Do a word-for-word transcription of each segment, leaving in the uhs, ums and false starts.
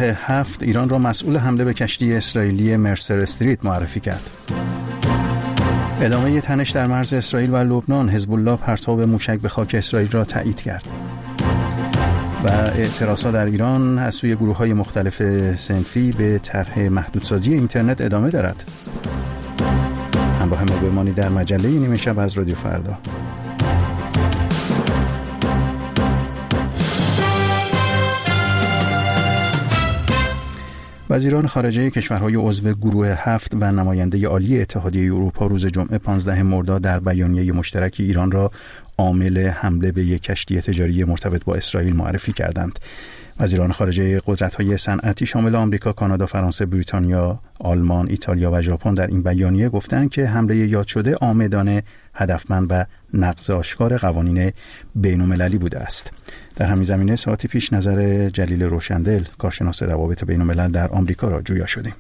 هفت ایران را مسئول حمله به کشتی اسرائیلی مرسر استریت معرفی کرد. ادامه تنش در مرز اسرائیل و لبنان، حزب الله پرتاب موشک به خاک اسرائیل را تایید کرد. و اعتراضات در ایران از سوی گروه‌های مختلف صنفی به طرح محدودسازی اینترنت ادامه دارد. همراه ما بمانید در مجله نیمه شب از رادیو فردا. وزیران خارجه کشورهای عضو گروه هفت و نماینده عالی اتحادیه اروپا روز جمعه پانزدهم مرداد در بیانیه مشترک ایران را عامل حمله به یک کشتی تجاری مرتبط با اسرائیل معرفی کردند. وزیران خارجه قدرت‌های صنعتی شامل آمریکا، کانادا، فرانسه، بریتانیا، آلمان، ایتالیا و ژاپن در این بیانیه گفتند که حمله یاد شده عامدانه، هدفمند و نقض آشکار قوانین بین‌المللی بوده است. در همین زمینه ساعتی پیش نظر جلیل روشندل، کارشناس روابط بین‌الملل در آمریکا را جویا شدیم.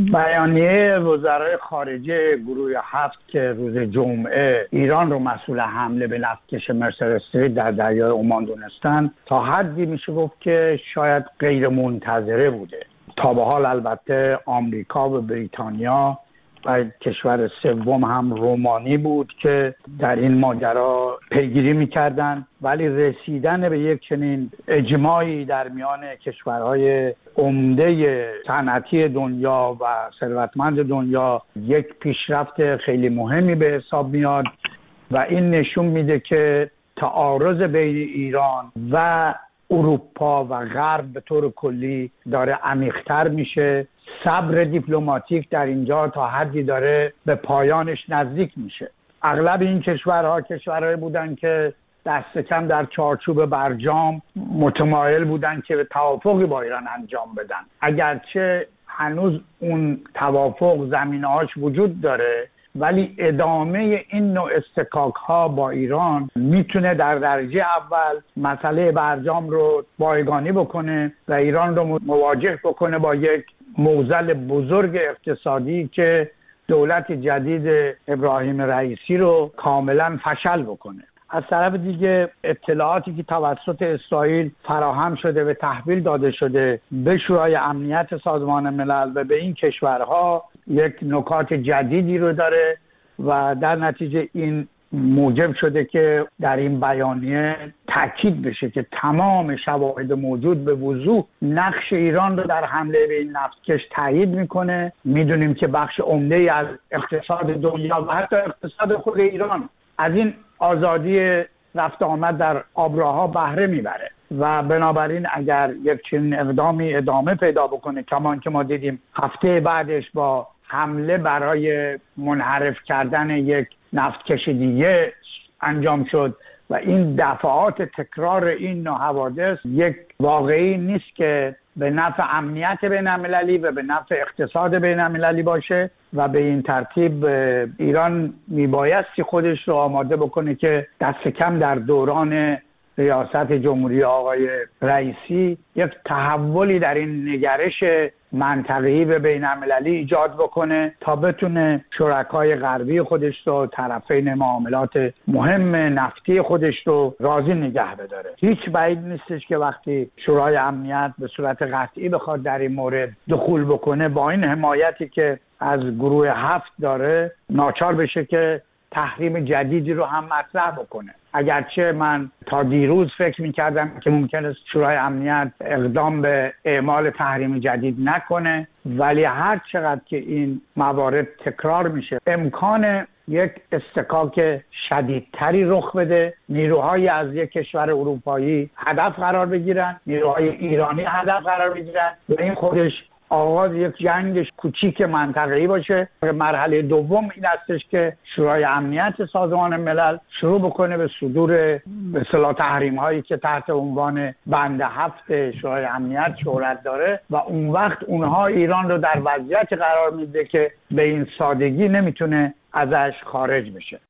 بیانیه وزرای خارجه گروه هفت که روز جمعه ایران رو مسئول حمله به نفتکش مرسر استریت در دریای عمان دونستن، تا حدی میشه گفت که شاید غیر منتظره بوده. تا به حال البته آمریکا و بریتانیا و کشور سوم هم رومانی بود که در این ماجرا پیگیری میکردن، ولی رسیدن به یک چنین اجماعی در میان کشورهای عمده صنعتی دنیا و ثروتمند دنیا یک پیشرفت خیلی مهمی به حساب میاد و این نشون میده که تعارض بین ایران و اروپا و غرب به طور کلی داره عمیق‌تر میشه. صبر دیپلماتیک در اینجا تا حدی داره به پایانش نزدیک میشه. اغلب این کشورها کشورهایی بودن که دست کم در چارچوب برجام متمایل بودن که به توافقی با ایران انجام بدن، اگرچه هنوز اون توافق زمینه‌هاش وجود داره، ولی ادامه این نوع استکاک ها با ایران میتونه در درجه اول مسئله برجام رو بایگانی بکنه و ایران رو مواجه بکنه با یک معضل بزرگ اقتصادی که دولت جدید ابراهیم رئیسی رو کاملا فشل بکنه. از طرف دیگه اطلاعاتی که توسط اسرائیل فراهم شده و تحویل داده شده به شورای امنیت سازمان ملل و به این کشورها یک نکات جدیدی رو داره و در نتیجه این موجب شده که در این بیانیه تاکید بشه که تمام شواهد موجود به وضوح نقش ایران رو در حمله به این نفتکش تایید میکنه. میدونیم که بخش عمده‌ای از اقتصاد دنیا و حتی اقتصاد خود ایران از این آزادی رفت آمد در آبراها بهره میبره و بنابراین اگر یک چنین اقدامی ادامه پیدا بکنه، کمان که ما دیدیم هفته بعدش با حمله برای منحرف کردن یک نفتکش دیگه انجام شد و این دفعات تکرار این نوع حوادث یک واقعی نیست که به نفع امنیت بین‌المللی و به نفع اقتصاد بین‌المللی باشه و به این ترتیب ایران میبایستی خودش رو آماده بکنه که دست کم در دوران ریاست جمهوری آقای رئیسی یک تحولی در این نگرش منطقه‌ای و بین‌المللی ایجاد بکنه تا بتونه شرکای غربی خودش رو، طرفین معاملات مهم نفتی خودش رو راضی نگه بداره. هیچ بعید نیستش که وقتی شورای امنیت به صورت قطعی بخواد در این مورد دخول بکنه، با این حمایتی که از گروه هفت داره ناچار بشه که تحریم جدیدی رو هم مطرح بکنه. اگرچه من تا دیروز فکر می‌کردم که ممکن است شورای امنیت اقدام به اعمال تحریم جدید نکنه، ولی هر چقدر که این موارد تکرار میشه، امکان یک استکاک شدیدتری رخ بده، نیروهایی از یک کشور اروپایی هدف قرار بگیرن، نیروهای ایرانی هدف قرار بگیرن و این خودش آغاز یک جنگ کوچیک منطقه‌ای باشه. مرحله دوم این استش که شورای امنیت سازمان ملل شروع بکنه به صدور به اصطلاح تحریم هایی که تحت عنوان بند هفت شورای امنیت شهرت داره و اون وقت اونها ایران رو در وضعیتی قرار میده که به این سادگی نمیتونه ازش خارج بشه.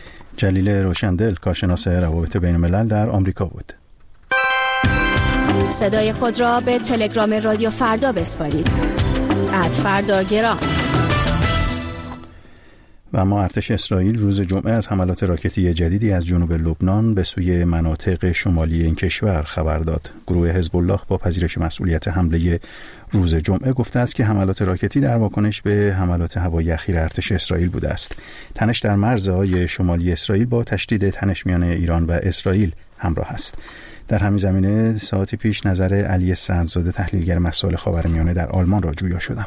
جلیل روشندل، کارشناس روابط بین الملل در آمریکا بود. صدای خود را به تلگرام رادیو فردا بسپارید. ات فردا گرام. و اما ارتش اسرائیل روز جمعه از حملات راکتی جدیدی از جنوب لبنان به سوی مناطق شمالی این کشور خبر داد. گروه حزب الله با پذیرش مسئولیت حمله روز جمعه گفته است که حملات راکتی در واکنش به حملات هوایی اخیر ارتش اسرائیل بوده است. تنش در مرزهای شمالی اسرائیل با تشدید تنش میان ایران و اسرائیل همراه است. در همین زمینه ساعتی پیش نظر علی سعدزاده تحلیلگر مسائل خاورمیانه در آلمان را جویا شدم.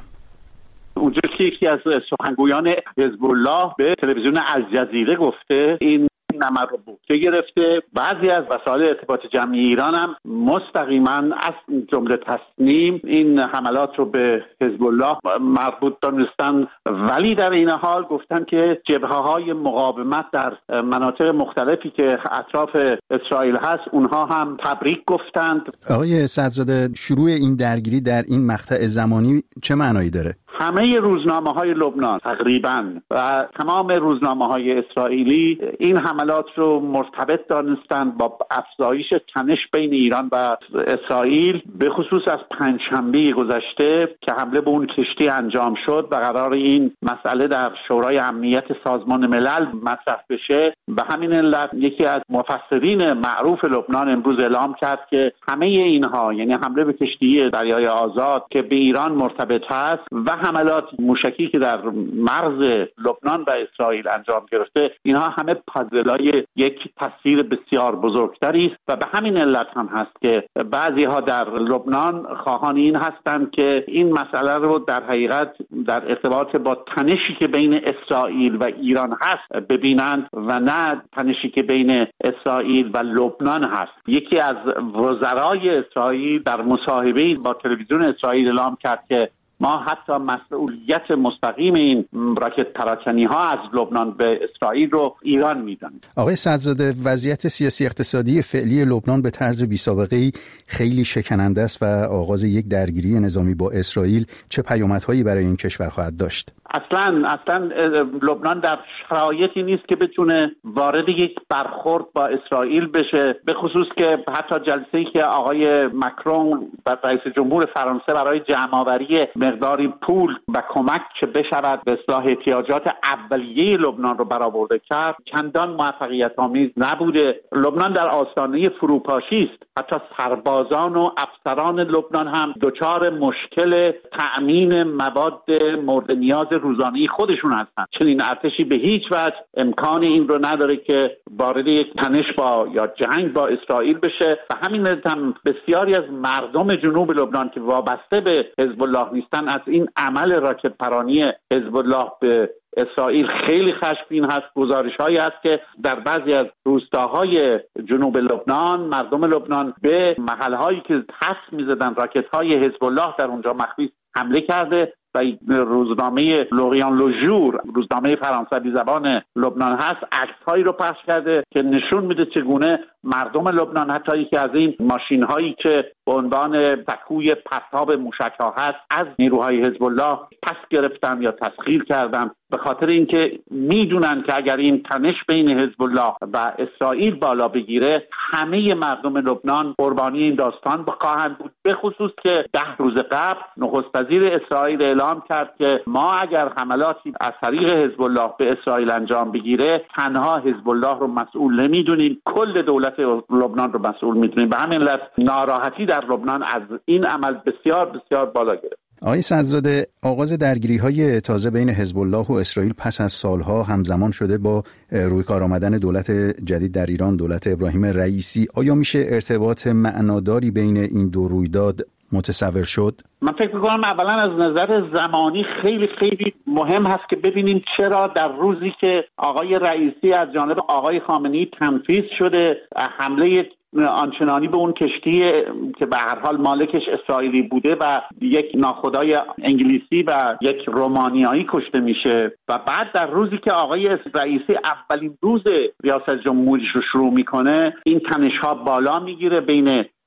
اونجا که یکی از سخنگویان حزب الله به تلویزیون الجزیره گفته این نمر رو بوته گرفته. بعضی از وسایل ارتباط جمعی ایران هم مستقیما از جمله تصنیم این حملات رو به حزب الله مربوط دانستن، ولی در این حال گفتن که جبهه‌های مقاومت در مناطق مختلفی که اطراف اسرائیل هست اونها هم تبریک گفتند. آقای سعدزاده، شروع این درگیری در این مقطع زمانی چه معنایی داره؟ همه روزنامه‌های لبنان تقریباً و تمام روزنامه‌های اسرائیلی این حملات رو مرتبط دانستند با افزایش تنش بین ایران و اسرائیل، به خصوص از پنجشنبه گذشته که حمله به اون کشتی انجام شد و قرار این مسئله در شورای امنیت سازمان ملل مطرح بشه. به همین علت یکی از مفسرین معروف لبنان امروز اعلام کرد که همه اینها، یعنی حمله به کشتی دریای آزاد که به ایران مرتبط هست و حملات موشکی که در مرز لبنان و اسرائیل انجام گرفته، اینها همه پازلای یک تصویر بسیار بزرگتری است و به همین علت هم هست که بعضی ها در لبنان خواهان این هستند که این مسئله رو در حقیقت در ارتباط با تنشی که بین اسرائیل و ایران هست ببینند و نه تنشی که بین اسرائیل و لبنان هست. یکی از وزرای اسرائیل در مصاحبه‌ای با تلویزیون اسرائیل اعلام کرد که ما حتی مسئولیت مستقیم این راکت پراکنی ها از لبنان به اسرائیل رو ایران میدانیم. آقای سعدزاده، وضعیت سیاسی اقتصادی فعلی لبنان به طرز بی‌سابقه‌ای خیلی شکننده است و آغاز یک درگیری نظامی با اسرائیل چه پیامدهایی برای این کشور خواهد داشت؟ اصلا اصلا لبنان در شرایطی نیست که بتونه وارد یک برخورد با اسرائیل بشه، به خصوص که حتی جلسه‌ای که آقای مکرون و رئیس جمهور فرانسه برای جمع‌آوری مقداری پول و کمک که بشود به اصلاح احتیاجات اولیه لبنان رو برآورده کرد چندان موفقیت آمیز نبوده. لبنان در آستانه فروپاشی است. حتی سربازان و افسران لبنان هم دچار مشکل تأمین مواد مورد نیاز روزانه خودشون هستند. چنین ارتشی به هیچ وجه امکان این رو نداره که وارد یک تنش با یا جنگ با اسرائیل بشه و همین هم بسیاری از مردم جنوب لبنان که وابسته به حزب الله نیستن از این عمل راکت پرانی حزب الله به اسرائیل خیلی خشمگین هست. گزارش‌هایی هست که در بعضی از روستاهای جنوب لبنان مردم لبنان به محل‌هایی که حدس می‌زدن راکت‌های حزب الله در اونجا مخفی حمله کرده و روزنامه لوریان لوژور، روزنامه فرانسوی زبان لبنان هست، عکس‌هایی رو پخش کرده که نشون میده چگونه مردم لبنان حتی یکی از این ماشین‌هایی که به عنوان سکوی پرتاب موشک‌ها هست از نیروهای حزب الله پس گرفتن یا تسخیر کردن، به خاطر اینکه میدونن که اگر این تنش بین حزب الله و اسرائیل بالا بگیره همه مردم لبنان قربانی این داستان خواهند بود. به خصوص که ده روز قبل نخست وزیر اسرائیل اعلام کرد که ما اگر حملاتی از طریق حزب الله به اسرائیل انجام بگیره تنها حزب الله رو مسئول نمیدونیم، کل دولت لبنان رو مسئول میدونیم. به همین علت ناراحتی در لبنان از این عمل بسیار بسیار بالا گرفت. آقای سعدزاده، آغاز درگیری‌های تازه بین حزب الله و اسرائیل پس از سالها همزمان شده با روی کار آمدن دولت جدید در ایران، دولت ابراهیم رئیسی. آیا میشه ارتباط معناداری بین این دو رویداد متصور شد؟ من فکر می‌کنم اولا از نظر زمانی خیلی خیلی مهم هست که ببینیم چرا در روزی که آقای رئیسی از جانب آقای خامنه‌ای تنفیذ شده، حمله آنچنانی به اون کشتی که به هر حال مالکش اسرائیلی بوده و یک ناخدای انگلیسی و یک رومانیایی کشته میشه و بعد در روزی که آقای رئیسی اولین روز ریاست جمهوریش رو شروع میکنه این تنش‌ها بالا میگیره بین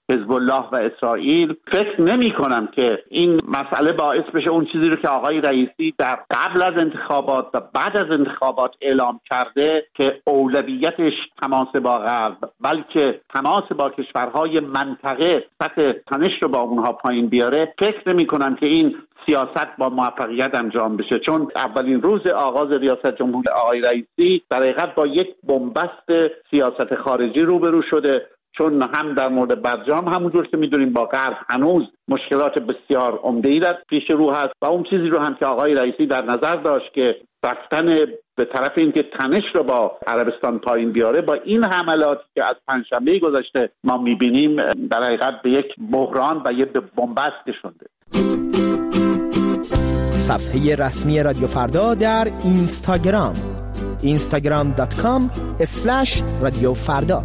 حزب الله و اسرائیل. فکر نمی کنم که این مسئله باعث بشه اون چیزی رو که آقای رئیسی در قبل از انتخابات و بعد از انتخابات اعلام کرده که اولویتش تماس با غرب بلکه تماس با کشورهای منطقه سطح تنش رو با اونها پایین بیاره، فکر نمی کنم که این سیاست با موفقیت انجام بشه، چون اولین روز آغاز ریاست جمهوری آقای رئیسی در حقیقت با یک بنبست سیاست خارجی روبرو شده، چون هم در مورد برجام همونجور که میدونیم با غرب هنوز مشکلات بسیار عمده‌ای در پیش رو هست و اون چیزی رو هم که آقای رئیسی در نظر داشت که رفتن به طرف اینکه تنش رو با عربستان پایین بیاره، با این حملاتی که از پنجشنبه گذشته ما میبینیم در حقیقت به یک بحران و یک بنبست کشونده. صفحه رسمی رادیو فردا در اینستاگرام اینستاگرام دات کام اسلش رادیو فردا.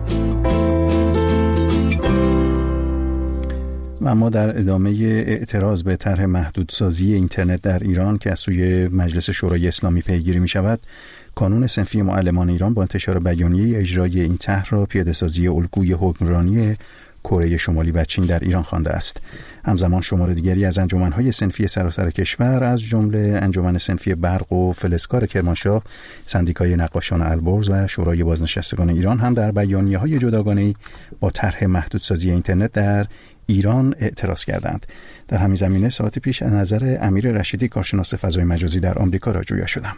و ما در ادامه اعتراض به طرح محدودسازی اینترنت در ایران که از سوی مجلس شورای اسلامی پیگیری می شود، کانون صنفی معلمان ایران با انتشار بیانیه اجرای این طرح را پیاده‌سازی الگوی حکمرانی کره شمالی و چین در ایران خوانده است. همزمان شمار دیگری از انجمن‌های صنفی سراسر کشور از جمله انجمن صنفی برق و فلزکار کرمانشاه، سندیکای نقاشان البرز و شورای بازنشستگان ایران هم در بیانیه‌های جداگانه‌ای با طرح محدودسازی اینترنت در ایران اعتراض کردند. در همین زمینه ساعت پیش از نظر امیر رشیدی کارشناس فضای مجازی در آمریکا را جویا شدم.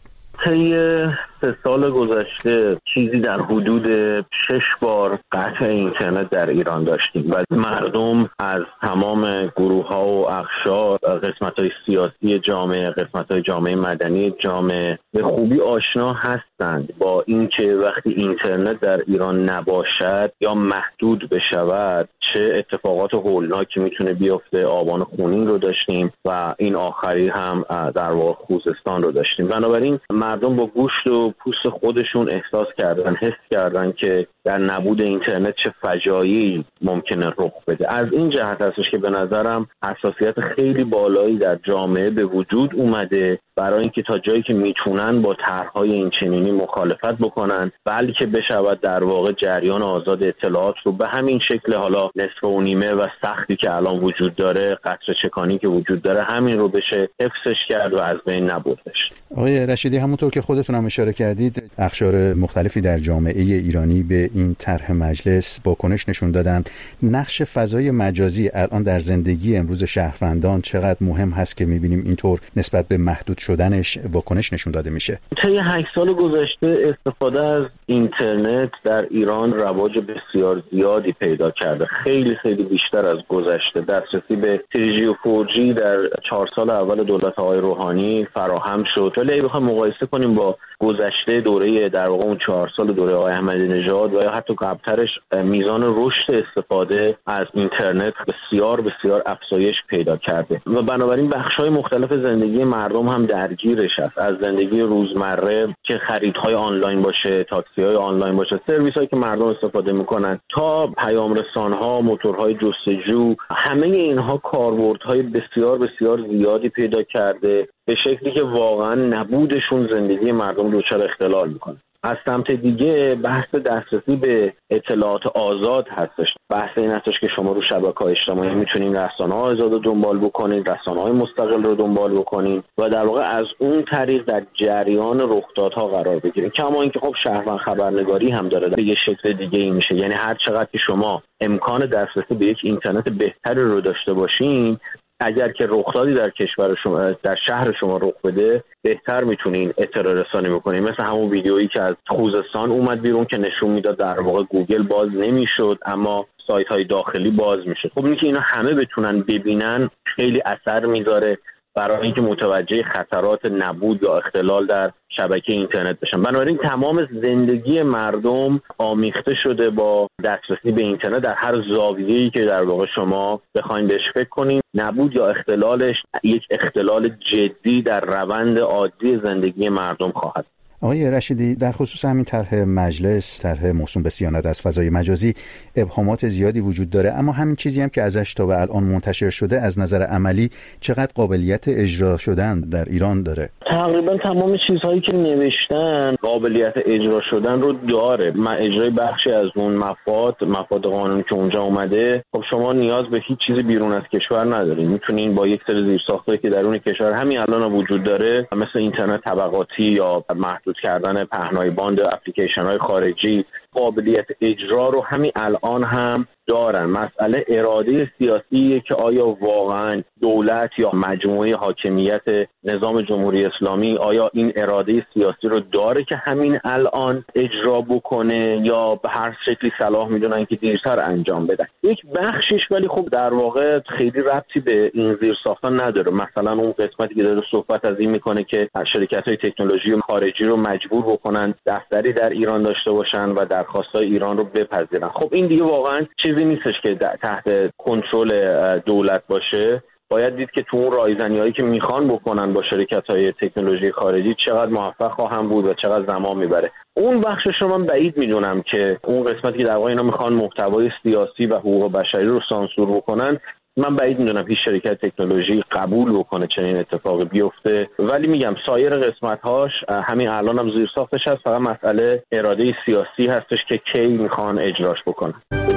طی سه سال گذشته چیزی در حدود شش بار قطع اینترنت در ایران داشتیم و مردم از تمام گروه ها و اقشار، قسمت های سیاسی جامعه، قسمت های جامعه مدنی جامعه به خوبی آشنا هستند با اینکه وقتی اینترنت در ایران نباشد یا محدود بشود چه اتفاقات هولناکی میتونه بیفته. آبان خونین رو داشتیم و این آخری هم در واقع خوزستان رو داشتیم. بنابراین مردم با گوشت و پوست خودشون احساس کردن، حس کردن که در نبود اینترنت چه فجایعی ممکنه رخ بده. از این جهت هستش که به نظرم حساسیت خیلی بالایی در جامعه به وجود اومده برای اینکه تا جایی که میتونن با طرح‌های این چنینی مخالفت بکنن، بلکه بشود در واقع جریان آزاد اطلاعات رو به همین شکل حالا نصف و نیمه و سختی که الان وجود داره، قطره چکانی که وجود داره، همین رو بشه حفظش کرد و از بین نبردش. آقای رشیدی، همونطور که خودتون هم اشاره کردید، اقشار مختلفی در جامعه ایرانی به این طرح مجلس واکنش نشون دادند. نقش فضای مجازی الان در زندگی امروز شهروندان چقدر مهم هست که می‌بینیم اینطور نسبت به محدود شدنش واکنش نشون داده میشه؟ طی هشت سال گذشته استفاده از اینترنت در ایران رواج بسیار زیادی پیدا کرده، خیلی خیلی بیشتر از گذشته. دسترسی به تری جی و فور جی در چهار سال اول دولت آقای روحانی فراهم شد. ولی اگه بخوایم مقایسه کنیم با گذشته دوره در واقع اون چهار سال دوره آقای احمدی نژاد و یا حتی قبلترش، میزان رشد استفاده از اینترنت بسیار بسیار افزایش پیدا کرده و بنابراین بخش‌های مختلف زندگی مردم هم درگیرش است. از زندگی روزمره که خریدهای آنلاین باشه، تاکسی‌های آنلاین باشه، سرویس‌هایی که مردم استفاده می‌کنن، تا پیام رسان‌ها، موتورهای جستجو، همه اینها کاربردهای بسیار بسیار زیادی پیدا کرده به شکلی که واقعا نبودشون زندگی مردم دچار اختلال می‌کنه. از سمت دیگه بحث دسترسی به اطلاعات آزاد هستش. بحث این هستش که شما رو شبکه‌های اجتماعی میتونید رسانه‌های آزاد رو دنبال بکنید، رسانه‌های مستقل رو دنبال بکنید و در واقع از اون طریق در جریان رخدادها قرار بگیرید. کما اینکه خب شهروند خبرنگاری هم داره به یه شکل دیگه ای میشه. یعنی هر چقدر که شما امکان دسترسی به یک اینترنت بهتری رو داشته باشین، اگر که رخدادی در کشور شما، در شهر شما رخ بده، بهتر میتونین اطلاع رسانی بکنین. مثل همون ویدیویی که از خوزستان اومد بیرون که نشون میداد در واقع گوگل باز نمیشد اما سایت های داخلی باز میشه. خب اینکه اینا همه بتونن ببینن خیلی اثر میذاره برای اینکه متوجه خطرات نبود یا اختلال در شبکه اینترنت بشن. بنابراین تمام زندگی مردم آمیخته شده با دسترسی به اینترنت در هر زاویه‌ای که در واقع شما بخواید بهش فکر کنید. نبود یا اختلالش یک اختلال جدی در روند عادی زندگی مردم خواهد. آقای رشیدی، در خصوص همین طرح مجلس، طرح موسوم به صیانت از فضای مجازی، ابهامات زیادی وجود داره، اما همین چیزی هم که ازش تا به الان منتشر شده از نظر عملی چقدر قابلیت اجرا شدن در ایران داره؟ تقریبا تمام چیزهایی که نوشتن قابلیت اجرا شدن رو داره. من اجرای بخشی از اون مفاد مفاد قانون که اونجا اومده، خب شما نیاز به هیچ چیزی بیرون از کشور ندارین، میتونین با یک سری زیرساختایی که درون کشور همین الان وجود داره، مثل اینترنت طبقاتی یا محدود کردن پهنای باند اپلیکیشن های خارجی، قابلیت اجرا رو همین الان هم دارن. مسئله اراده سیاسیه که آیا واقعا دولت یا مجموعه حاکمیت نظام جمهوری اسلامی آیا این اراده سیاسی رو داره که همین الان اجرا بکنه یا به هر شکلی صلاح میدونن که دیرتر انجام بدن. یک بخشش ولی خب در واقع خیلی ربطی به این زیرساختان نداره. مثلا اون قسمتی که داره صحبت از این میکنه که شرکت‌های تکنولوژی خارجی رو مجبور بکنن دفتری در ایران داشته باشن و درخواست‌های ایران رو بپذیرن. خب این دیگه واقعا چیزی نیستش که تحت کنترل دولت باشه. باید دید که تو اون رایزنی‌هایی که میخوان بکنن با شرکت‌های تکنولوژی خارجی چقدر موفق خواهم بود و چقدر زمان میبره. اون بخشش رو من بعید میدونم که اون قسمتی که در واقع اینا میخوان محتوای سیاسی و حقوق بشری رو سانسور بکنن، من بعید میدونم هیچ شرکت تکنولوژی قبول بکنه چنین اتفاقی بیفته. ولی میگم سایر قسمت‌هاش همین الان هم زیر ساختش هست، فقط مسئله اراده سیاسی هستش که کی میخوان اجراش بکنن.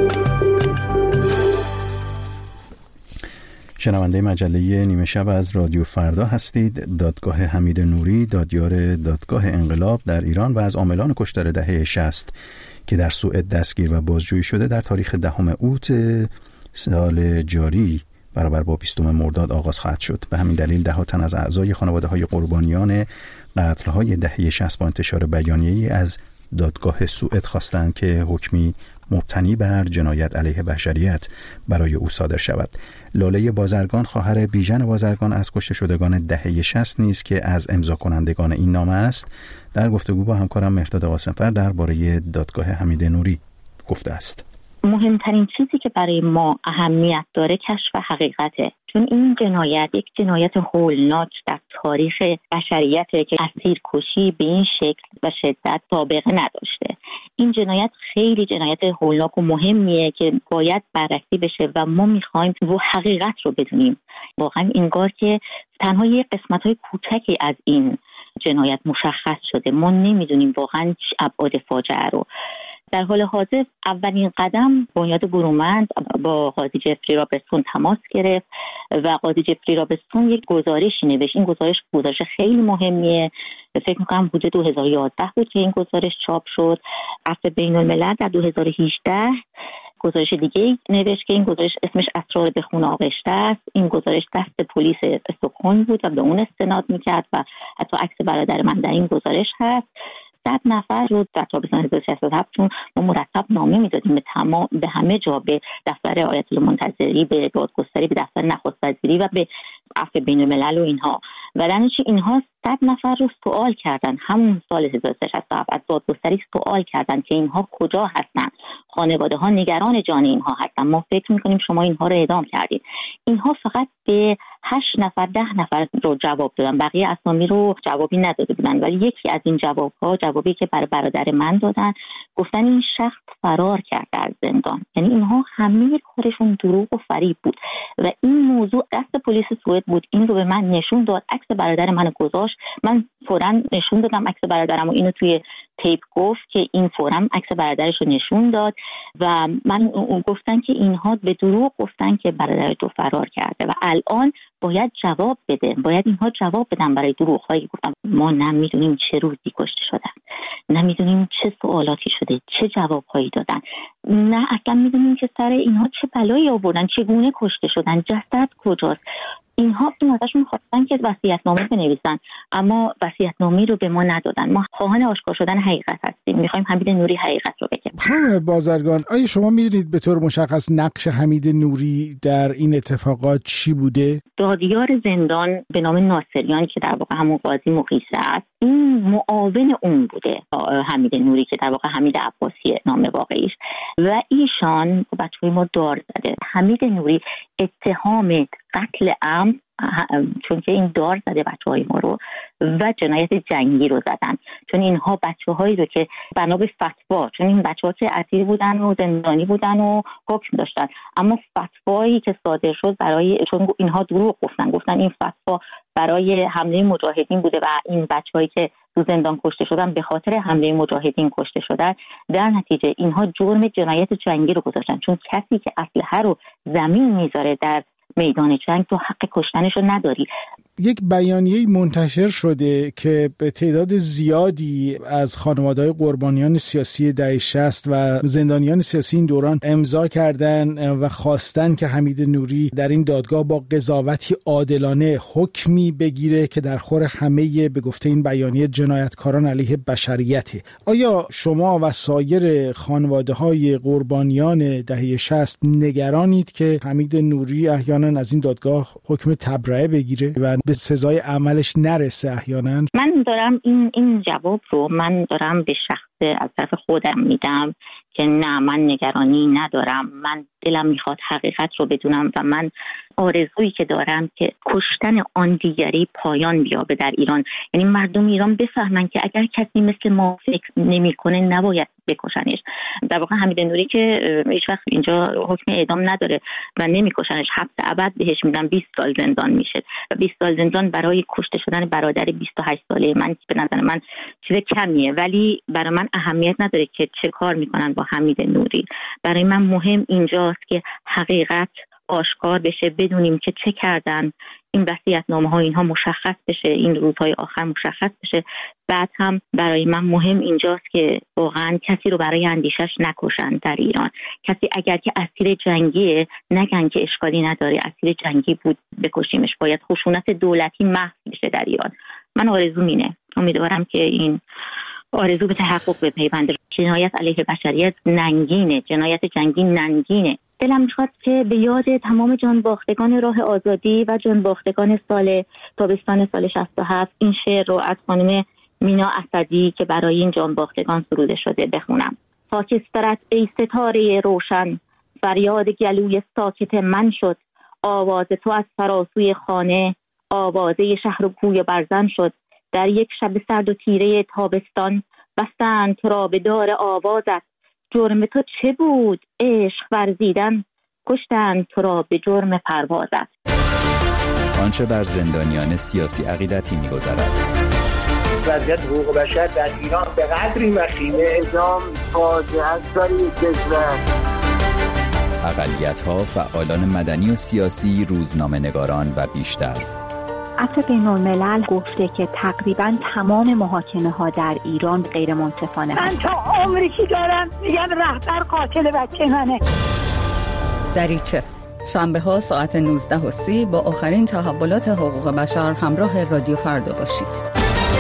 شنونده مجله نیمه شب از رادیو فردا هستید. دادگاه حمید نوری دادیار دادگاه انقلاب در ایران و از عاملان کشتار دهه شصت که در سوئد دستگیر و بازجویی شده در تاریخ دهم اوت سال جاری برابر با بیستم مرداد آغاز خواهد شد. به همین دلیل ده تن از اعضای خانواده‌های قربانیان قتل‌های دهه شصت با انتشار بیانیه‌ای از دادگاه سوئد خواستند که حکمی مبتنی بر جنایت علیه بشریت برای او صادر شود. لاله بازرگان خواهر بیژن بازرگان از کشته شدگان دهه شصت نیست که از امضا کنندگان این نامه است، در گفتگو با همکارم مهرداد قاسمفر درباره دادگاه حمید نوری گفته است. مهمترین چیزی که برای ما اهمیت داره کشف حقیقته، چون این جنایت یک جنایت هولناک در تاریخ بشریته که اسیرکشی به این شکل و شدت سابقه نداشته. این جنایت خیلی جنایت هولناک و مهمیه که باید بررسی بشه و ما میخوایم و حقیقت رو بدونیم. واقعا انگار که تنها یک قسمت‌های کوچکی از این جنایت مشخص شده، ما نمیدونیم واقعا ابعاد فاجعه رو. در حال حاضر اولین قدم بنیاد برومند با قاضی جفری رابرتسون تماس گرفت و قاضی جفری رابرتسون یک گزارشی نوشت. این گزارش گزارش خیلی مهمیه، فکر می‌کنم حدود دو هزار و یازده بود که این گزارش چاپ شد. عفو بین الملل در دو هزار و هجده گزارش دیگه نوشت که این گزارش اسمش اسرار به خون آغشته است. این گزارش دست پلیس استکهلم بود و به اون استناد می‌کرد و حتی عکس برادر من در این گزارش هست. صد نفر رو در تابستان هزار و سیصد و هفت چون ما مرتب نامه میدادیم به تمام به همه جا، به دفتر آیت الله منتظری، به دادگستری، به دفتر نخست وزیری و به عفو بین الملل و اینها، و در نتیجه اینها صد نفر رو سوال کردن. همون سال هزار و سیصد و شصت و هفت از دادگستری سوال کردن که اینها کجا هستن، خانواده ها نگران جان اینها هستن، ما فکر میکنیم شما اینها رو اعدام کردید. اینها فقط به هشت نفر ده نفر رو جواب دادن، بقیه اسامی رو جوابی نداده بودن. ولی یکی از این جوابها جوابی که برای برادر من دادن، گفتن این شخص فرار کرده از زندان. یعنی اینها همه کارشون دروغ و فریب بود و این موضوع دست پلیس سوئد بود. این رو به من نشون داد، عکس برادر منو گذاشت، من فوراً نشون دادم عکس برادرمو، اینو توی تیپ گفت که این فوراً عکس برادرش رو نشون داد و من گفتن که اینها به دروغ گفتن که برادر تو فرار کرده و الان باید جواب بده، باید اینها جواب بدن برای دروغ‌هایی که گفتن. ما نمیدونیم چه روزی کشته شدن، نمیدونیم چه سوالاتی شده، چه جوابهایی دادن، نه اصلا میدونیم که سر اینها چه بلایی آوردن، چگونه کشته شدن، جسد کجاست. اینها این ازشون خواستن که وصیت‌نامه بنویسن، اما وصیت‌نامه رو به ما ندادن. ما خواهان آشکار شدن حقیقت هستیم، می‌خوایم حمید نوری حقیقت رو بگه. خانم بازرگان، آیا شما می‌دونید به طور مشخص نقش حمید نوری در این اتفاقات چی بوده؟ دادیار زندان به نام ناصریان که در واقع همون قاضی مقیسه است، این معاون اون بوده، حمید نوری که در واقع حمید عباسی نام واقعیش، و ایشان بچه‌های ما دار زده. حمید نوری اتهام قتل عمد، چون که این دار زده بچه های ما رو، و جنایت جنگی رو زدن، چون اینها بچه هایی رو که بنا به فتوا، چون این بچه ها که اسیر بودن و زندانی بودن و حکم داشتن، اما فتوایی که صادر شد برای، چون اینها دروغ گفتن گفتن این فتوا برای حمله مجاهدین بوده و این بچه هایی که تو زندان کشته شدن به خاطر حمله مجاهدین کشته شدن، در نتیجه اینها جرم جنایت جنگی رو گذاشتن، چون کسی که اسلحه رو زمین میذاره در میدان جنگ تو حق کشتنش رو نداری. یک بیانیه منتشر شده که به تعداد زیادی از خانواده‌های قربانیان سیاسی دهه شصت و زندانیان سیاسی این دوران امضا کردن و خواستن که حمید نوری در این دادگاه با قضاوتی عادلانه حکمی بگیره که در خور همه به گفته این بیانیه جنایتکاران علیه بشریته. آیا شما و سایر خانواده‌های قربانیان دهه شصت نگرانید که حمید نوری احیانا از این دادگاه حکم تبرئه بگیره و به سزای عملش نرسه احیانا؟ من دارم این این جواب رو من دارم به شخص از طرف خودم میدم که نه، من نگرانی ندارم. من دلم میخواد حقیقت رو بدونم و من آرزویی که دارم که کشتن آن دیگری پایان بیابه در ایران. یعنی مردم ایران بفهمن که اگر کسی مثل ما فکر نمیکنه نباید بکشنش. در واقع حمید نوری که هیچ وقت اینجا حکم اعدام نداره و نمیکشنش، حبس ابد بهش میدن، بیست سال زندان میشه و بیست سال زندان برای کشته شدن برادر بیست و هشت ساله من به نظر من چیز کمیه، ولی برای من اهمیت نداره که چه کار میکنن با حمید نوری. برای من مهم اینجاست که حقیقت آشکار بشه، بدونیم که چه کردن، این وصیت‌نامه ها اینها مشخص بشه، این روزهای آخر مشخص بشه. بعد هم برای من مهم اینجاست که واقعا کسی رو برای اندیشش نکشن در ایران. کسی اگر که اسیر جنگیه نگن که اشکالی نداره، اسیر جنگی بود بکشیمش، باید خشونت دولتی محو بشه در ایران. من آرزوم اینه، امیدوارم که این آرزو به تحقق بپیونده. جنایت علیه بشریت ننگینه، جنایت جنگی ننگینه. دلم میخواد که به یاد تمام جانباختگان راه آزادی و جانباختگان سال تابستان سال شصت و هفت این شعر رو از خانم مینا اسدی که برای این جانباختگان سروده شده بخونم. خاکسترت ای ستاره روشن، فریاد گلوی ساکت من شد، آواز تو از فراسوی خانه، آوازه شهر و کوی برزن شد. در یک شب سرد و تیره تابستان بستند تو را به دار آوازت، جرم تو چه بود عشق ورزیدن، کشتند تو را به جرم پروازت. آنچه بر زندانیان سیاسی عقیدتی می‌گذرد. وضعیت حقوق بشر در ایران به قدری وخیمه، اعدام فاجعه است در این کشور. اقلیت‌ها، فعالان مدنی و سیاسی، روزنامه‌نگاران و بیشتر. عفو بین‌الملل گفته که تقریباً تمام محاکمه ها در ایران غیر منصفانه. من تا عمری که دارم میگم رهبر قاتل بچه منه. دریچه شنبه ها ساعت نوزده و سی با آخرین تحولات حقوق بشر همراه رادیو فردا باشید.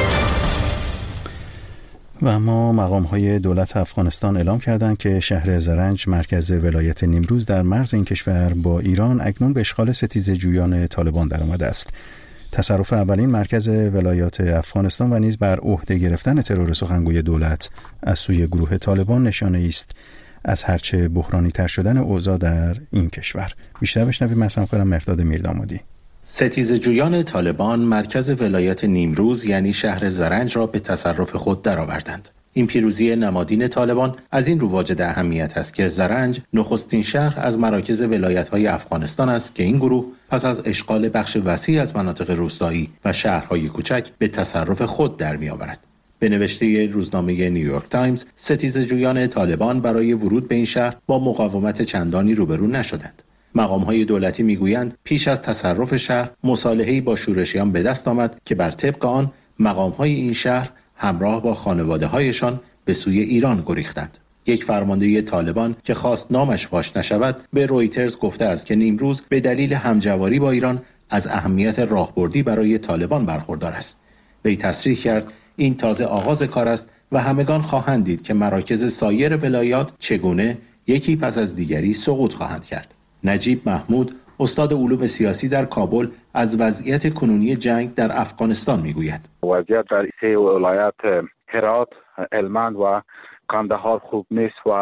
و اما مقام‌های دولت افغانستان اعلام کردند که شهر زرنج مرکز ولایت نیمروز در مرز این کشور با ایران اکنون به اشغال ستیزجویان طالبان درآمده است. تصرف اولین مرکز ولایات افغانستان و نیز بر عهده گرفتن ترور سخنگوی دولت از سوی گروه طالبان نشانه است از هرچه بحرانی تر شدن اوضاع در این کشور. بیشتر بشنویم از همکارم مرداد میردامادی. ستیزجویان طالبان مرکز ولایت نیمروز یعنی شهر زرنج را به تصرف خود درآوردند. این پیروزی نمادین طالبان از این رو واجد اهمیت است که زرنج نخستین شهر از مراکز ولایت‌های افغانستان است که این گروه پس از اشغال بخش وسیع از مناطق روستایی و شهرهای کوچک به تصرف خود در می‌آورد. به نوشته روزنامه نیویورک تایمز، ستیزجویان طالبان برای ورود به این شهر با مقاومت چندانی روبرو نشدند. مقام‌های دولتی می‌گویند پیش از تصرف شهر مصالحه‌ای با شورشیان به دست آمد که بر طبق آن مقام‌های این شهر همراه با خانواده‌هایشان به سوی ایران گریختند. یک فرمانده طالبان که خواست نامش فاش نشود به رویترز گفته است که نیمروز به دلیل همجواری با ایران از اهمیت راهبردی برای طالبان برخوردار است. وی تصریح کرد این تازه آغاز کار است و همگان خواهند دید که مراکز سایر ولایات چگونه یکی پس از دیگری سقوط خواهند کرد. نجیب محمود استاد علوم سیاسی در کابل از وضعیت کنونی جنگ در افغانستان میگوید. وضعیت در سه ولایت هرات، هلمند و قندهار خوب نیست و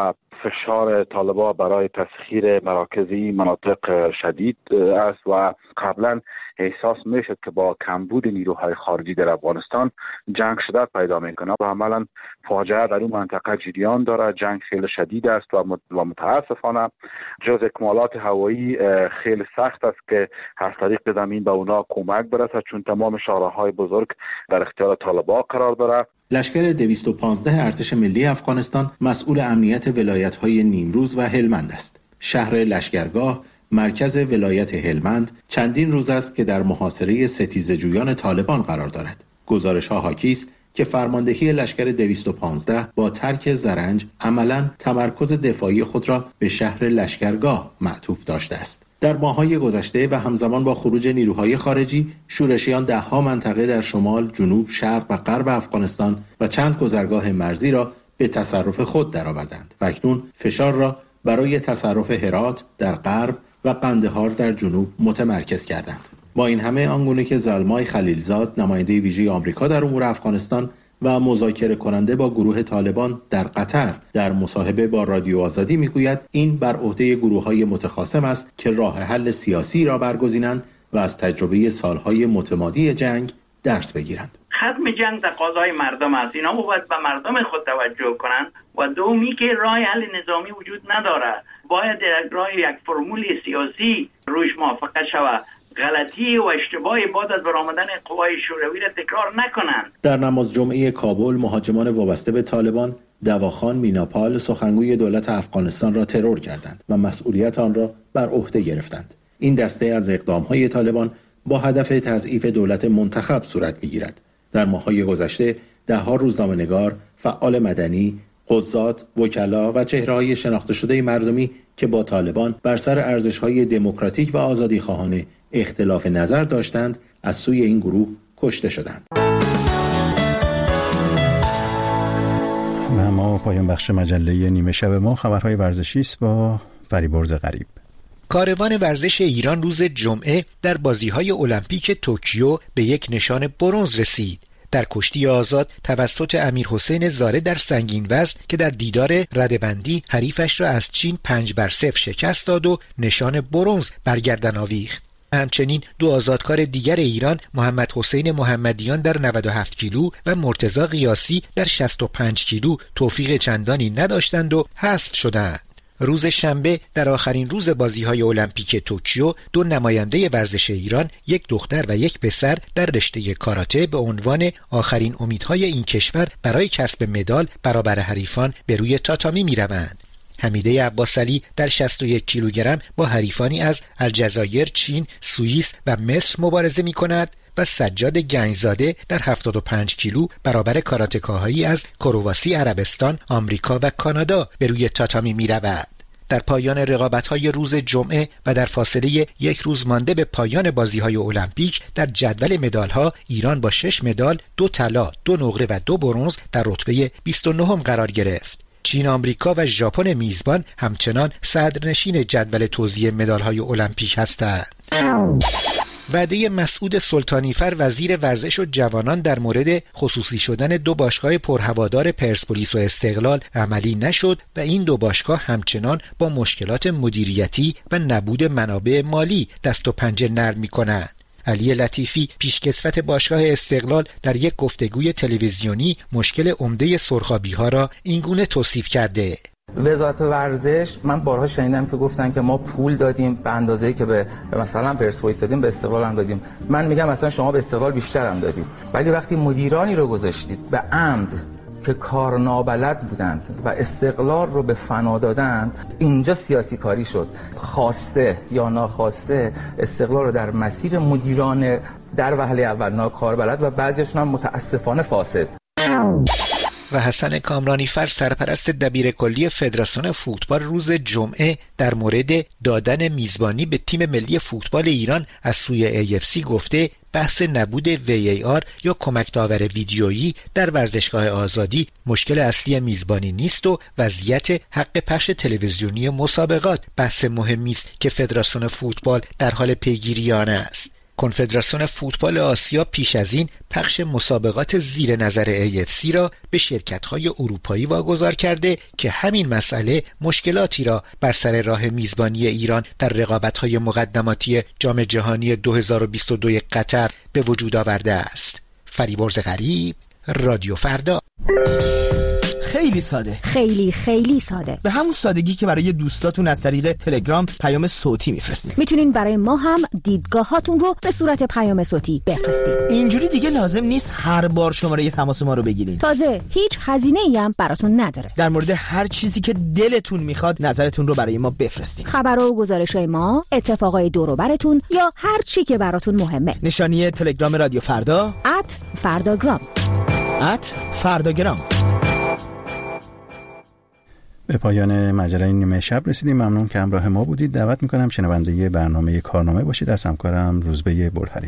فشار طالبان برای تسخیر مراکزی مناطق شدید است و قبلا احساس میشد که با کمبود نیروهای خارجی در افغانستان جنگ شدت پیدا میکنه و عملا فاجعه در اون منطقه جریان داره. جنگ خیلی شدید است و متاسفانه جز اکمالات هوایی خیلی سخت است که از طریق زمین به اونا کمک برسد، چون تمام شاهراهای بزرگ در اختیار طالبان قرار داره. لشکر دویست و پانزده ارتش ملی افغانستان مسئول امنیت ولایت‌های نیمروز و هلمند است. شهر لشکرگاه مرکز ولایت هلمند چندین روز است که در محاصره ستیزجویان طالبان قرار دارد. گزارش‌ها حاکی است که فرماندهی لشکر دویست و پانزده با ترک زرنج عملاً تمرکز دفاعی خود را به شهر لشکرگاه معطوف داشته است. در ماه‌های گذشته و همزمان با خروج نیروهای خارجی، شورشیان ده‌ها منطقه در شمال، جنوب، شرق و غرب افغانستان و چند گذرگاه مرزی را به تصرف خود درآوردند و اکنون فشار را برای تصرف هرات در غرب و قندهار در جنوب متمرکز کردند. با این همه آنگونه که زلمای خلیلزاد، نماینده ویژه آمریکا در امور افغانستان و مذاکره کننده با گروه طالبان در قطر در مصاحبه با رادیو آزادی میگوید این بر عهده گروه‌های متخاصم است که راه حل سیاسی را برگزینند و از تجربه سالهای متمادی جنگ درس بگیرند. ختم جنگ تقاضای مردم است. اینا باید به مردم خود توجه کنند و دومی که راه حل نظامی وجود نداره. باید راه یک فرمول سیاسی روش موافقه شود. غلطی و اشتباهی بعد از برآمدن قوای شوروی را تکرار نکنند. در نماز جمعه کابل مهاجمان وابسته به طالبان دواخان میناپال سخنگوی دولت افغانستان را ترور کردند و مسئولیت آن را بر عهده گرفتند. این دسته از اقدام‌های طالبان با هدف تضعیف دولت منتخب صورت می‌گیرد. در ماه‌های گذشته ده‌ها روزنامه‌نگار، فعال مدنی، قضات، وکلا و چهره‌های شناخته شده مردمی که با طالبان بر سر ارزش‌های دموکراتیک و آزادی‌خواهانه اختلاف نظر داشتند از سوی این گروه کشته شدند. و ما پایان بخش مجله نیمه شب ما خبرهای ورزشی است با فریبرز غریب. کاروان ورزش ایران روز جمعه در بازی‌های المپیک توکیو به یک نشان برنز رسید. در کشتی آزاد توسط امیرحسین زاره در سنگین وزن که در دیدار رده‌بندی حریفش را از چین پنج بر صفر شکست داد و نشان برنز بر گردن آویخت. همچنین دو آزادکار دیگر ایران محمد حسین محمدیان در نود و هفت کیلو و مرتضی قیاسی در شصت و پنج کیلو توفیق چندانی نداشتند و حذف شدند. روز شنبه در آخرین روز بازی‌های المپیک توکیو دو نماینده ورزش ایران، یک دختر و یک پسر در رشته کاراته به عنوان آخرین امیدهای این کشور برای کسب مدال برابر حریفان به روی تاتامی می‌روند. حمیده عباسعلی در شصت و یک کیلوگرم با حریفانی از الجزایر، چین، سوئیس و مصر مبارزه می‌کند و سجاد گنجزاده در هفتاد و پنج کیلو برابر کاراتکاهایی از کرواسی، عربستان، آمریکا و کانادا به روی تاتامی می‌رود. در پایان رقابت‌های روز جمعه و در فاصله یک روز مانده به پایان بازی‌های المپیک در جدول مدال‌ها ایران با شش مدال، دو طلا، دو نقره و دو برنز در رتبه بیست و نهم قرار گرفت. چین، آمریکا و ژاپن میزبان همچنان صدرنشین جدول توزیع مدال‌های المپیک هستند. وعده مسعود سلطانیفر وزیر ورزش و جوانان در مورد خصوصی شدن دو باشگاه پرهوادار پرسپولیس و استقلال عملی نشد و این دو باشگاه همچنان با مشکلات مدیریتی و نبود منابع مالی دست و پنجه نرم می‌کنند. علی لطیفی پیشکسوت باشگاه استقلال در یک گفتگوی تلویزیونی مشکل عمده سرخابی‌ها را اینگونه توصیف کرده: وزارت ورزش، من بارها شنیدم که گفتن که ما پول دادیم به اندازه‌ای که به مثلا پرسپولیس دادیم به استقلال هم دادیم. من میگم مثلا شما به استقلال بیشتر هم دادید، ولی وقتی مدیرانی رو گذاشتید به عمد که کار نابلد بودند و استقلال رو به فنا دادند، اینجا سیاسی کاری شد. خواسته یا ناخواسته استقلال رو در مسیر مدیران در وهله اول ناکاربلد و بعضیشون هم متاسفانه فاسد. و حسن کامرانیفر سرپرست دبیرکلی فدراسیون فوتبال روز جمعه در مورد دادن میزبانی به تیم ملی فوتبال ایران از سوی ای اف سی گفته بحث نبود وی ای آر یا کمک داور ویدیویی در ورزشگاه آزادی مشکل اصلی میزبانی نیست و وضعیت حق پخش تلویزیونی مسابقات بحث مهمی است که فدراسیون فوتبال در حال پیگیری آن است. کنفدراسیون فوتبال آسیا پیش از این پخش مسابقات زیر نظر ای اف سی را به شرکت‌های اروپایی واگذار کرده که همین مسئله مشکلاتی را بر سر راه میزبانی ایران در رقابت‌های مقدماتی جام جهانی دو هزار و بیست و دو قطر به وجود آورده است. فریبرز غریب، رادیو فردا. خیلی ساده، خیلی خیلی ساده، به همون سادگی که برای دوستاتون از طریق تلگرام پیام صوتی میفرستین. میتونین برای ما هم دیدگاهاتون رو به صورت پیام صوتی بفرستین. اینجوری دیگه لازم نیست هر بار شماره تماس ما رو بگیرین. تازه هیچ هزینه‌ای هم براتون نداره. در مورد هر چیزی که دلتون میخواد نظرتون رو برای ما بفرستین. خبر و گزارش‌های ما، اتفاقای دور و براتون یا هر چی که براتون مهمه. نشانی تلگرام رادیو فردا ات فرداگرام ات فرداگرام. به پایان مجله نیمه شب رسیدیم. ممنون که همراه ما بودید. دعوت میکنم شنونده برنامه کارنامه باشید از همکارم روزبه بلهری.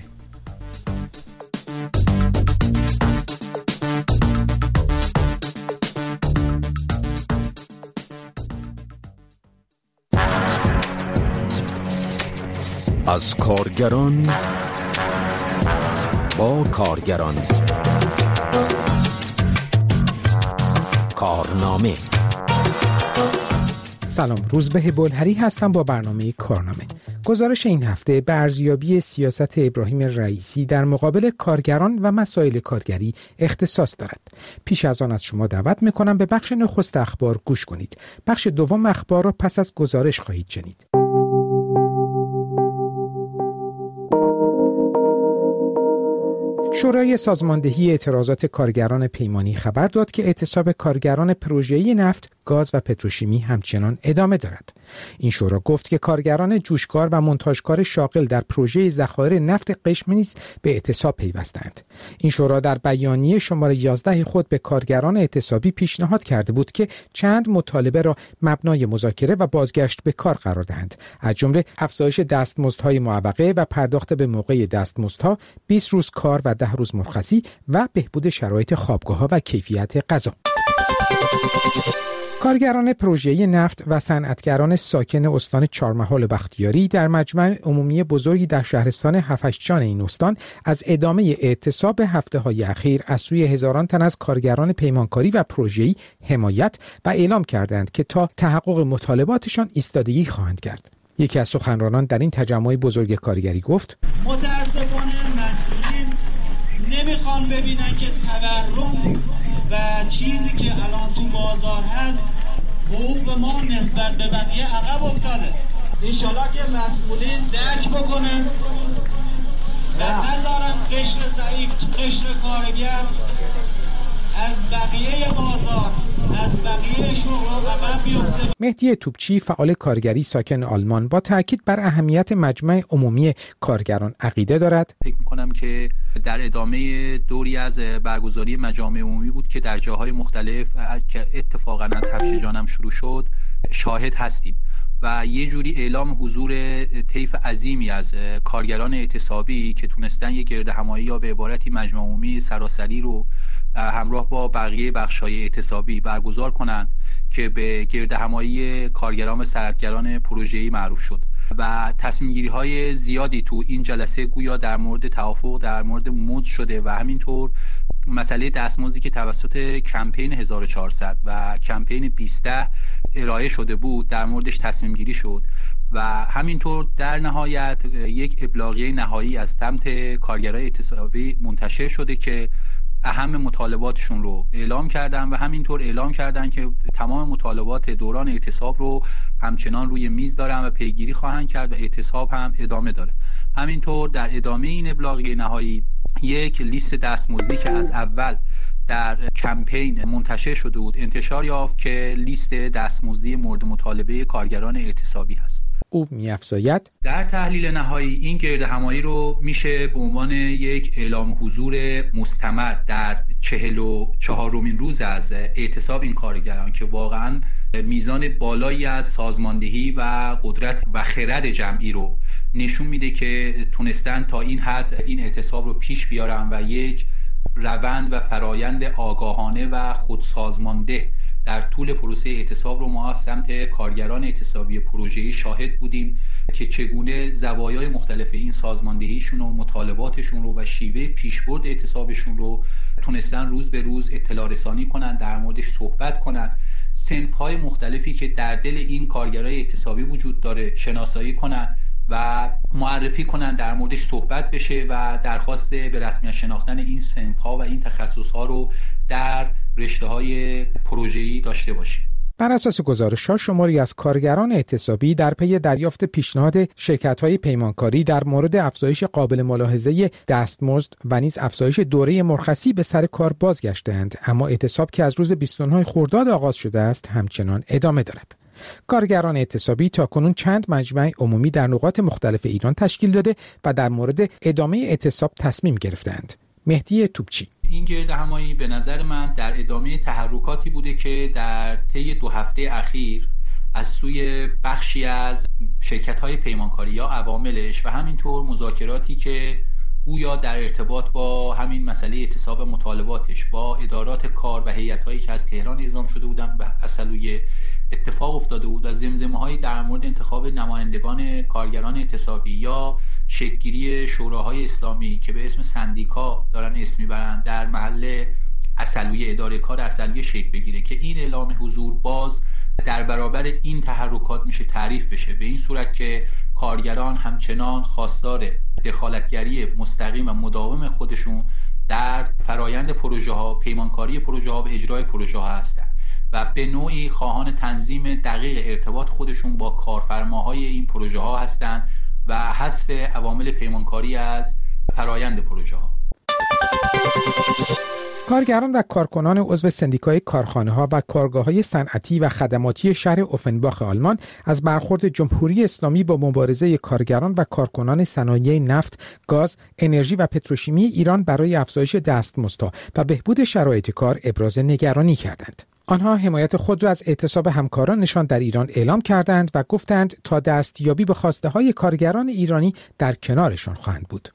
از کارگران با کارگران، کارنامه. سلام، روزبه بلهری هستم با برنامه کارنامه. گزارش این هفته به ارزیابی سیاست ابراهیم رئیسی در مقابل کارگران و مسائل کارگری اختصاص دارد. پیش از آن از شما دعوت میکنم به بخش نخست اخبار گوش کنید. بخش دوم اخبار را پس از گزارش خواهید شنید. شورای سازماندهی اعتراضات کارگران پیمانی خبر داد که اعتصاب کارگران پروژه‌ای نفت، گاز و پتروشیمی همچنان ادامه دارد. این شورا گفت که کارگران جوشکار و منتاژکار شاغل در پروژه ذخایر نفت قشم نیز به اعتصاب پیوستند. این شورا در بیانیه شماره یازده خود به کارگران اعتصابی پیشنهاد کرده بود که چند مطالبه را مبنای مذاکره و بازگشت به کار قرار دهند، از جمله افزایش دستمزدهای معوقه و پرداخت به موقع دستمزدها، بیست روز کار و ده روز مرخصی و بهبود شرایط خوابگاه‌ها و کیفیت غذا. کارگران پروژه‌ای نفت و صنعتگران ساکن استان چهارمحال بختیاری در مجمع عمومی بزرگی در شهرستان هفشجان این استان از ادامه اعتصاب هفته‌های اخیر از سوی هزاران تن از کارگران پیمانکاری و پروژه‌ای حمایت و اعلام کردند که تا تحقق مطالباتشان ایستادگی خواهند کرد. یکی از سخنرانان در این تجمع بزرگ کارگری گفت: متاسفانه مسئولین نمیخوان ببینن که تورم و چیزی که الان تو بازار هست حقوق ما نسبت به بقیه عقب افتاده. انشالله که مسئولین درک بکنن و نذارن قشر ضعیف، قشر کارگر از بقیه بازار، از بقیه شغل عقب بیفته. مهدی توپچی، فعال کارگری ساکن آلمان، با تاکید بر اهمیت مجمع عمومی کارگران عقیده دارد. فکر می‌کنم که در ادامه دوری از برگزاری مجامع عمومی بود که در جاهای مختلف که اتفاقا از هفشجان هم شروع شد شاهد هستیم و یه جوری اعلام حضور طیف عظیمی از کارگران اعتصابی که تونستن یه گرد همایی یا به عبارتی مجمع عمومی سراسری رو همراه با بقیه بخش‌های اعتصابی برگزار کنند که به گرد همایی کارگران و صنعتگران پروژه‌ای معروف شد و تصمیم‌گیری‌های زیادی تو این جلسه گویا در مورد توافق در مورد مزد شده و همینطور مسئله دستمزدی که توسط کمپین هزار و چهارصد و کمپین بیست ارائه شده بود در موردش تصمیم گیری شد و همینطور در نهایت یک ابلاغیه نهایی از سمت کارگرای اعتصابی منتشر شده که اهم مطالباتشون رو اعلام کردن و همینطور اعلام کردن که تمام مطالبات دوران اعتصاب رو همچنان روی میز دارن و پیگیری خواهند کرد و اعتصاب هم ادامه داره. همینطور در ادامه این ابلاغیه نهایی یک لیست دستمزدی که از اول در کمپین منتشر شده بود انتشار یافت که لیست دستمزدی مورد مطالبه کارگران اعتصابی هست. او می‌افزاید در تحلیل نهایی این گرد همایی رو میشه به عنوان یک اعلام حضور مستمر در چهل و چهارمین روز از اعتصاب این کارگران که واقعا میزان بالایی از سازماندهی و قدرت و خرد جمعی رو نشون میده که تونستن تا این حد این اعتصاب رو پیش بیارن و یک روند و فرایند آگاهانه و خودسازمانده در طول پروسه اعتصاب رو ما از سمت کارگران اعتصابی پروژه‌ای شاهد بودیم که چگونه زوایای مختلف این سازماندهیشون و مطالباتشون رو و شیوه پیشبرد اعتصابشون رو تونستن روز به روز اطلاع رسانی کنن، در موردش صحبت کنن، صنف‌های مختلفی که در دل این کارگرای اعتصابی وجود داره شناسایی کنن و معرفی کنن، در موردش صحبت بشه و درخواست به رسمیت شناختن این صنف‌ها و این تخصص‌ها رو در رشته‌های پروژه‌ای داشته باشیم. بر اساس گزارش‌ها شماری از کارگران اعتصابی در پی دریافت پیشنهاد شرکت‌های پیمانکاری در مورد افزایش قابل ملاحظه دستمزد و نیز افزایش دوره مرخصی به سر کار بازگشتند، اما اعتصاب که از روز بیست و نه خرداد آغاز شده است همچنان ادامه دارد. کارگران اعتصابی تاکنون چند مجمع عمومی در نقاط مختلف ایران تشکیل داده و در مورد ادامه اعتصاب تصمیم گرفتند. مهدی توپچی: این گردهمایی به نظر من در ادامه تحرکاتی بوده که در طی دو هفته اخیر از سوی بخشی از شرکت‌های پیمانکاری یا عواملش و همینطور مذاکراتی که گویا در ارتباط با همین مسئله اعتصاب مطالباتش با ادارات کار و هیئت‌هایی که از تهران اعزام شده بودن به اصلویه اتفاق افتاده بود و زمزمه‌هایی در مورد انتخاب نمایندگان کارگران اعتصابی یا شکل‌گیری شوراهای اسلامی که به اسم سندیکا دارن اسم میبرن در محل اصلویه اداره کار اصلویه شکل بگیره که این اعلام حضور باز در برابر این تحرکات میشه تعریف بشه به این صورت که کارگران همچنان خواستار دخالتگری مستقیم و مداوم خودشون در فرایند پروژه ها، پیمانکاری پروژه ها و اجرای پروژه ها هستند و به نوعی خواهان تنظیم دقیق ارتباط خودشون با کارفرماهای این پروژه ها هستند و حذف عوامل پیمانکاری از فرایند پروژه ها. کارگران و کارکنان عضو سندیکای کارخانه‌ها و کارگاه‌های صنعتی و خدماتی شهر اوفنباخ آلمان از برخورد جمهوری اسلامی با مبارزه کارگران و کارکنان صنایع نفت، گاز، انرژی و پتروشیمی ایران برای افزایش دستمزدها و بهبود شرایط کار ابراز نگرانی کردند. آنها حمایت خود را از اعتصاب همکارانشان در ایران اعلام کردند و گفتند تا دستیابی به خواسته‌های کارگران ایرانی در کنارشان خواهند بود.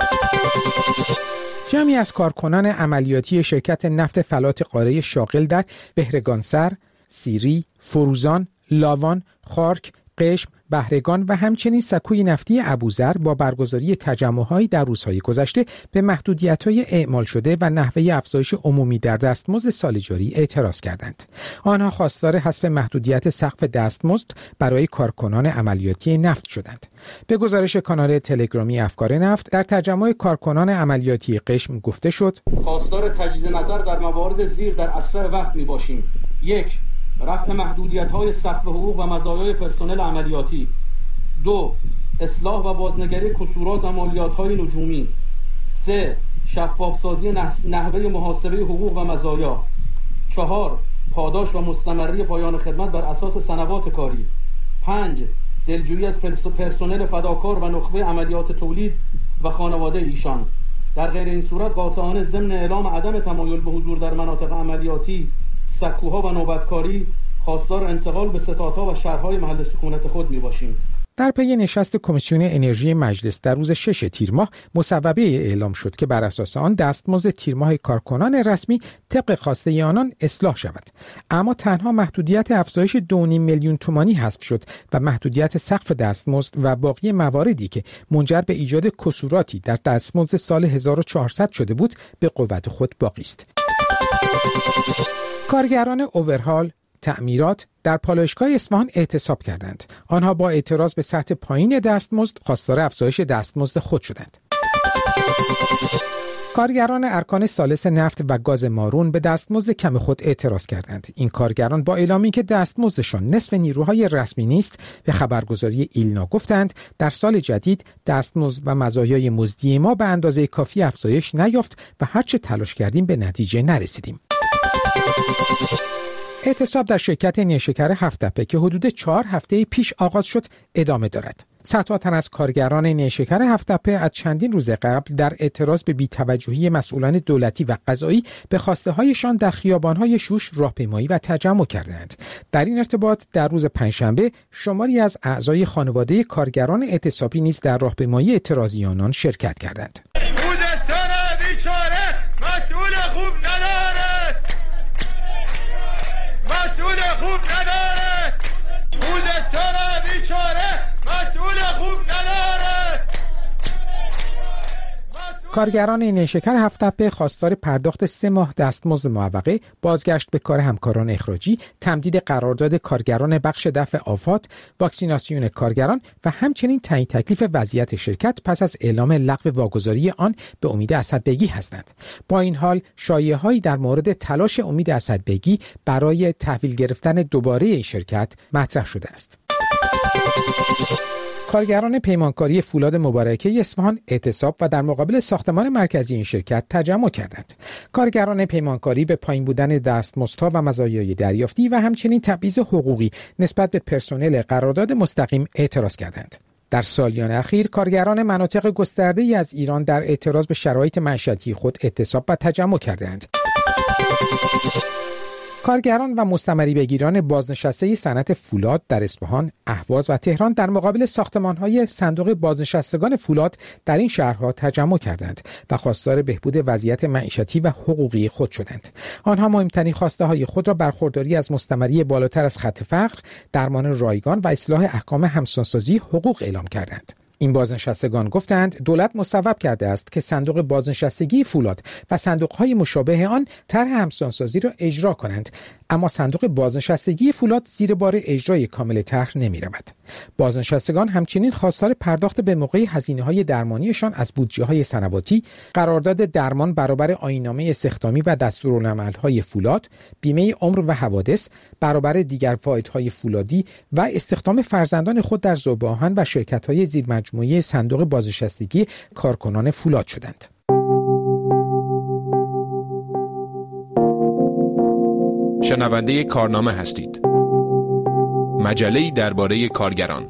جمعی از کارکنان عملیاتی شرکت نفت فلات قاره شاغل در بهرگانسر، سیری، فروزان، لاوان، خارک، قشم، بهرگان و همچنین سکوی نفتی ابوذر با برگزاری تجمع‌هایی در روزهای گذشته به محدودیت‌های اعمال شده و نحوه افزایش عمومی در دستمزد سال جاری اعتراض کردند. آنها خواستار حذف محدودیت سقف دستمزد برای کارکنان عملیاتی نفت شدند. به گزارش کانال تلگرامی افکار نفت در تجمع کارکنان عملیاتی قشم گفته شد: خواستار تجدید نظر در موارد زیر در اسرع وقت می‌باشیم. یک، رفع محدودیت‌های سقف حقوق و مزایای پرسنل عملیاتی. دو، اصلاح و بازنگری کسورات و مالیات‌های نجومی. سه، شفاف‌سازی نحوه محاسبه حقوق و مزایا. چهار، پاداش و مستمری پایان خدمت بر اساس سنوات کاری. پنج، دلجویی از پرسنل فداکار و نخبه عملیات تولید و خانواده ایشان. در غیر این صورت قاطعانه ضمن اعلام عدم تمایل به حضور در مناطق عملیاتی، سکوها و نوبتکاری خواستار انتقال به ستادها و شهرهای محل سکونت خود می باشیم. در پی نشست کمیسیون انرژی مجلس در روز شش تیر ماه مصوبه اعلام شد که بر اساس آن دستمزد تیر ماه کارکنان رسمی طبق خواسته آنان اصلاح شود، اما تنها محدودیت افزایش دو و نیم میلیون تومانی حذف شد و محدودیت سقف دستمزد و باقی مواردی که منجر به ایجاد کسوراتی در دستمزد سال هزار و چهارصد شده بود به قوت خود باقی است. کارگران اوورهال تعمیرات در پالایشگاه اصفهان اعتصاب کردند. آنها با اعتراض به سطح پایین دستمزد خواستار افزایش دستمزد خود شدند. کارگران ارکان ثالث نفت و گاز مارون به دستمزد کم خود اعتراض کردند. این کارگران با اعلامی که دستمزدشان نصف نیروهای رسمی نیست به خبرگزاری ایلنا گفتند در سال جدید دستمزد و مزایای مزدی ما به اندازه کافی افزایش نیافت و هرچه تلاش کردیم به نتیجه نرسیدیم. اعتصاب در شرکت نیشکر هفت‌تپه که حدود چهار هفته پیش آغاز شد ادامه دارد. صدها تن از کارگران نیشکر هفت‌تپه از چندین روز قبل در اعتراض به بی‌توجهی مسئولان دولتی و قضایی به خواسته‌هایشان در خیابان‌های شوش راهپیمایی و تجمع کردند. در این ارتباط در روز پنجشنبه شماری از اعضای خانواده کارگران اعتصابی نیز در راهپیمایی اعتراضی آنان شرکت کردند. مسئول خوب نداره، کارگران نیشکر هفت‌تپه خواستار پرداخت سه ماه دستمزد معوقه، بازگشت به کار همکاران اخراجی، تمدید قرارداد کارگران بخش دفع آفات، واکسیناسیون کارگران و همچنین تعیین تکلیف وضعیت شرکت پس از اعلام لغو واگذاری آن به امید اسدبگی هستند. با این حال شایعه‌هایی در مورد تلاش امید اسدبگی برای تحویل گرفتن دوباره این شرکت مطرح شده است. کارگران پیمانکاری فولاد مبارکه اصفهان اعتصاب و در مقابل ساختمان مرکزی این شرکت تجمع کردند. کارگران پیمانکاری به پایین بودن دستمزدها و مزایای دریافتی و همچنین تبعیض حقوقی نسبت به پرسنل قرارداد مستقیم اعتراض کردند. در سالیان اخیر کارگران مناطق گسترده‌ای از ایران در اعتراض به شرایط معیشتی خود اعتصاب و تجمع کردند. کارگران و مستمری بگیران بازنشسته صنعت فولاد در اصفهان، اهواز و تهران در مقابل ساختمان‌های صندوق بازنشستگان فولاد در این شهرها تجمع کردند و خواستار بهبود وضعیت معیشتی و حقوقی خود شدند. آنها مهمترین خواسته‌های خود را برخورداری از مستمری بالاتر از خط فقر، درمان رایگان و اصلاح احکام همسانسازی حقوق اعلام کردند. این بازنشستگان گفتند دولت مصوب کرده است که صندوق بازنشستگی فولاد و صندوق‌های مشابه آن طرح همسانسازی را اجرا کنند، اما صندوق بازنشستگی فولاد زیر بار اجرای کامل طرح نمی‌رود. بازنشستگان همچنین خواستار پرداخت به موقع هزینه‌های درمانیشان از بودجه‌های سنواتی، قرارداد درمان برابر آیین‌نامه استخدامی و دستورالعمل‌های فولاد، بیمه عمر و حوادث برابر دیگر فایدهای فولادی و استخدام فرزندان خود در ذوب آهن و شرکت‌های زیرمجموعه صندوق بازنشستگی کارکنان فولاد شدند. شنونده کارنامه هستید. مجله‌ای درباره کارگران.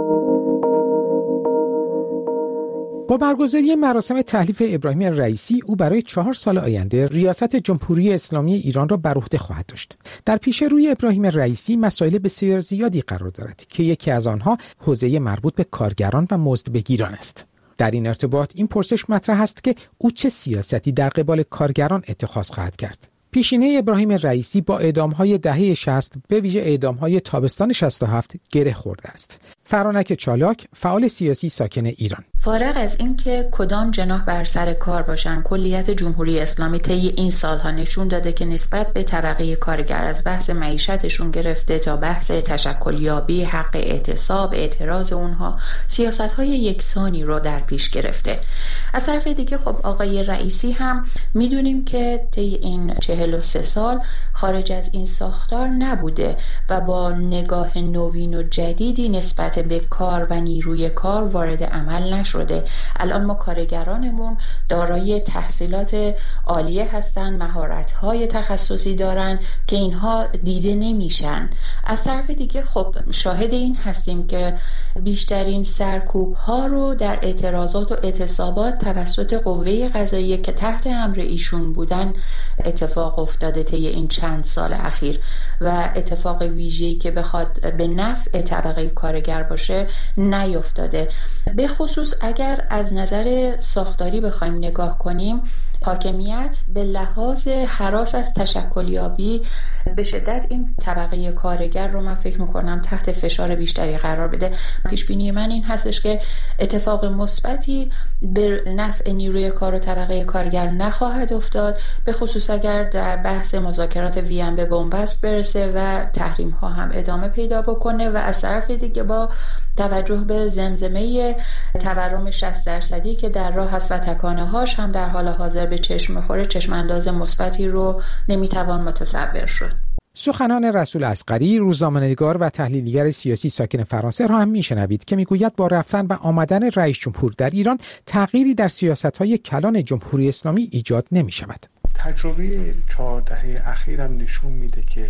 با برگزاری مراسم تحلیف ابراهیم رئیسی، او برای چهار سال آینده ریاست جمهوری اسلامی ایران را بر عهده خواهد داشت. در پیش روی ابراهیم رئیسی مسائل بسیار زیادی قرار دارد که یکی از آنها حوزه مربوط به کارگران و مزدبگیران است. در این ارتباط این پرسش مطرح است که او چه سیاستی در قبال کارگران اتخاذ خواهد کرد. پیشینه ابراهیم رئیسی با اعدام‌های دهه شصت به ویژه اعدام‌های تابستان شصت و هفت گره خورده است. فرانک چالاک، فعال سیاسی ساکن ایران: فارغ از اینکه کدام جناح بر سر کار باشن، کلیت جمهوری اسلامی طی این سالها نشون داده که نسبت به طبقه کارگر از بحث معیشتشون گرفته تا بحث تشکلیابی، حق اعتصاب، اعتراض اونها، سیاست‌های یکسانی رو در پیش گرفته. از طرف دیگه خب آقای رئیسی هم میدونیم که طی این چهل و سه سال خارج از این ساختار نبوده و با نگاه نوین و جدیدی نسبت به کار و نیروی کار وارد عمل نشده. الان ما کارگرانمون دارای تحصیلات عالیه هستن، مهارت‌های تخصصی دارن که اینها دیده نمیشن. از طرف دیگه خب شاهد این هستیم که بیشترین سرکوب‌ها رو در اعتراضات و اعتصابات توسط قوه قضاییه که تحت امر ایشون بودن اتفاق افتاده طی این چند سال اخیر و اتفاق ویژه‌ای که بخواد به نفع طبقه کارگر باشه نیفتاده. به خصوص اگر از نظر ساختاری بخوایم نگاه کنیم، حاکمیت به لحاظ هراس از تشکلیابی به شدت این طبقه کارگر رو من فکر میکنم تحت فشار بیشتری قرار بده. پیش بینی من این هستش که اتفاق مثبتی به نفع نیروی کار و طبقه کارگر نخواهد افتاد، به خصوص اگر در بحث مذاکرات وین به بنبست برسه و تحریم ها هم ادامه پیدا بکنه و از طرف دیگه با توجه به زمزمه تورم شصت درصدی که در راه هست و تکانه هاش هم در حال حاضر به چشم میخوره، چشم انداز مثبتی رو نمیتوان متصور شد. سخنان رسول اصغری، روزنامه‌نگار و تحلیلگر سیاسی ساکن فرانسه را هم میشنوید که میگوید با رفتن و آمدن رئیس جمهور در ایران تغییری در سیاست‌های کلان جمهوری اسلامی ایجاد نمی‌شود. تجربه چهار دهه اخیرم نشون میده که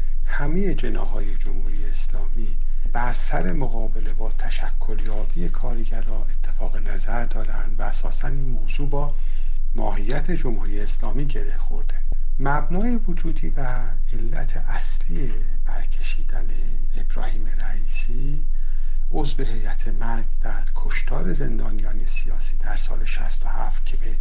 همه جناح‌های جمهوری اسلامی بر سر مقابله با تشکلیابی کارگرها اتفاق نظر دارند و اساساً این موضوع با ماهیت جمهوری اسلامی گره خورده. مبنای وجودی و علت اصلی برکشیدن ابراهیم رئیسی عضو هیئت مرگ در کشتار زندانیان سیاسی در سال شصت و هفت که به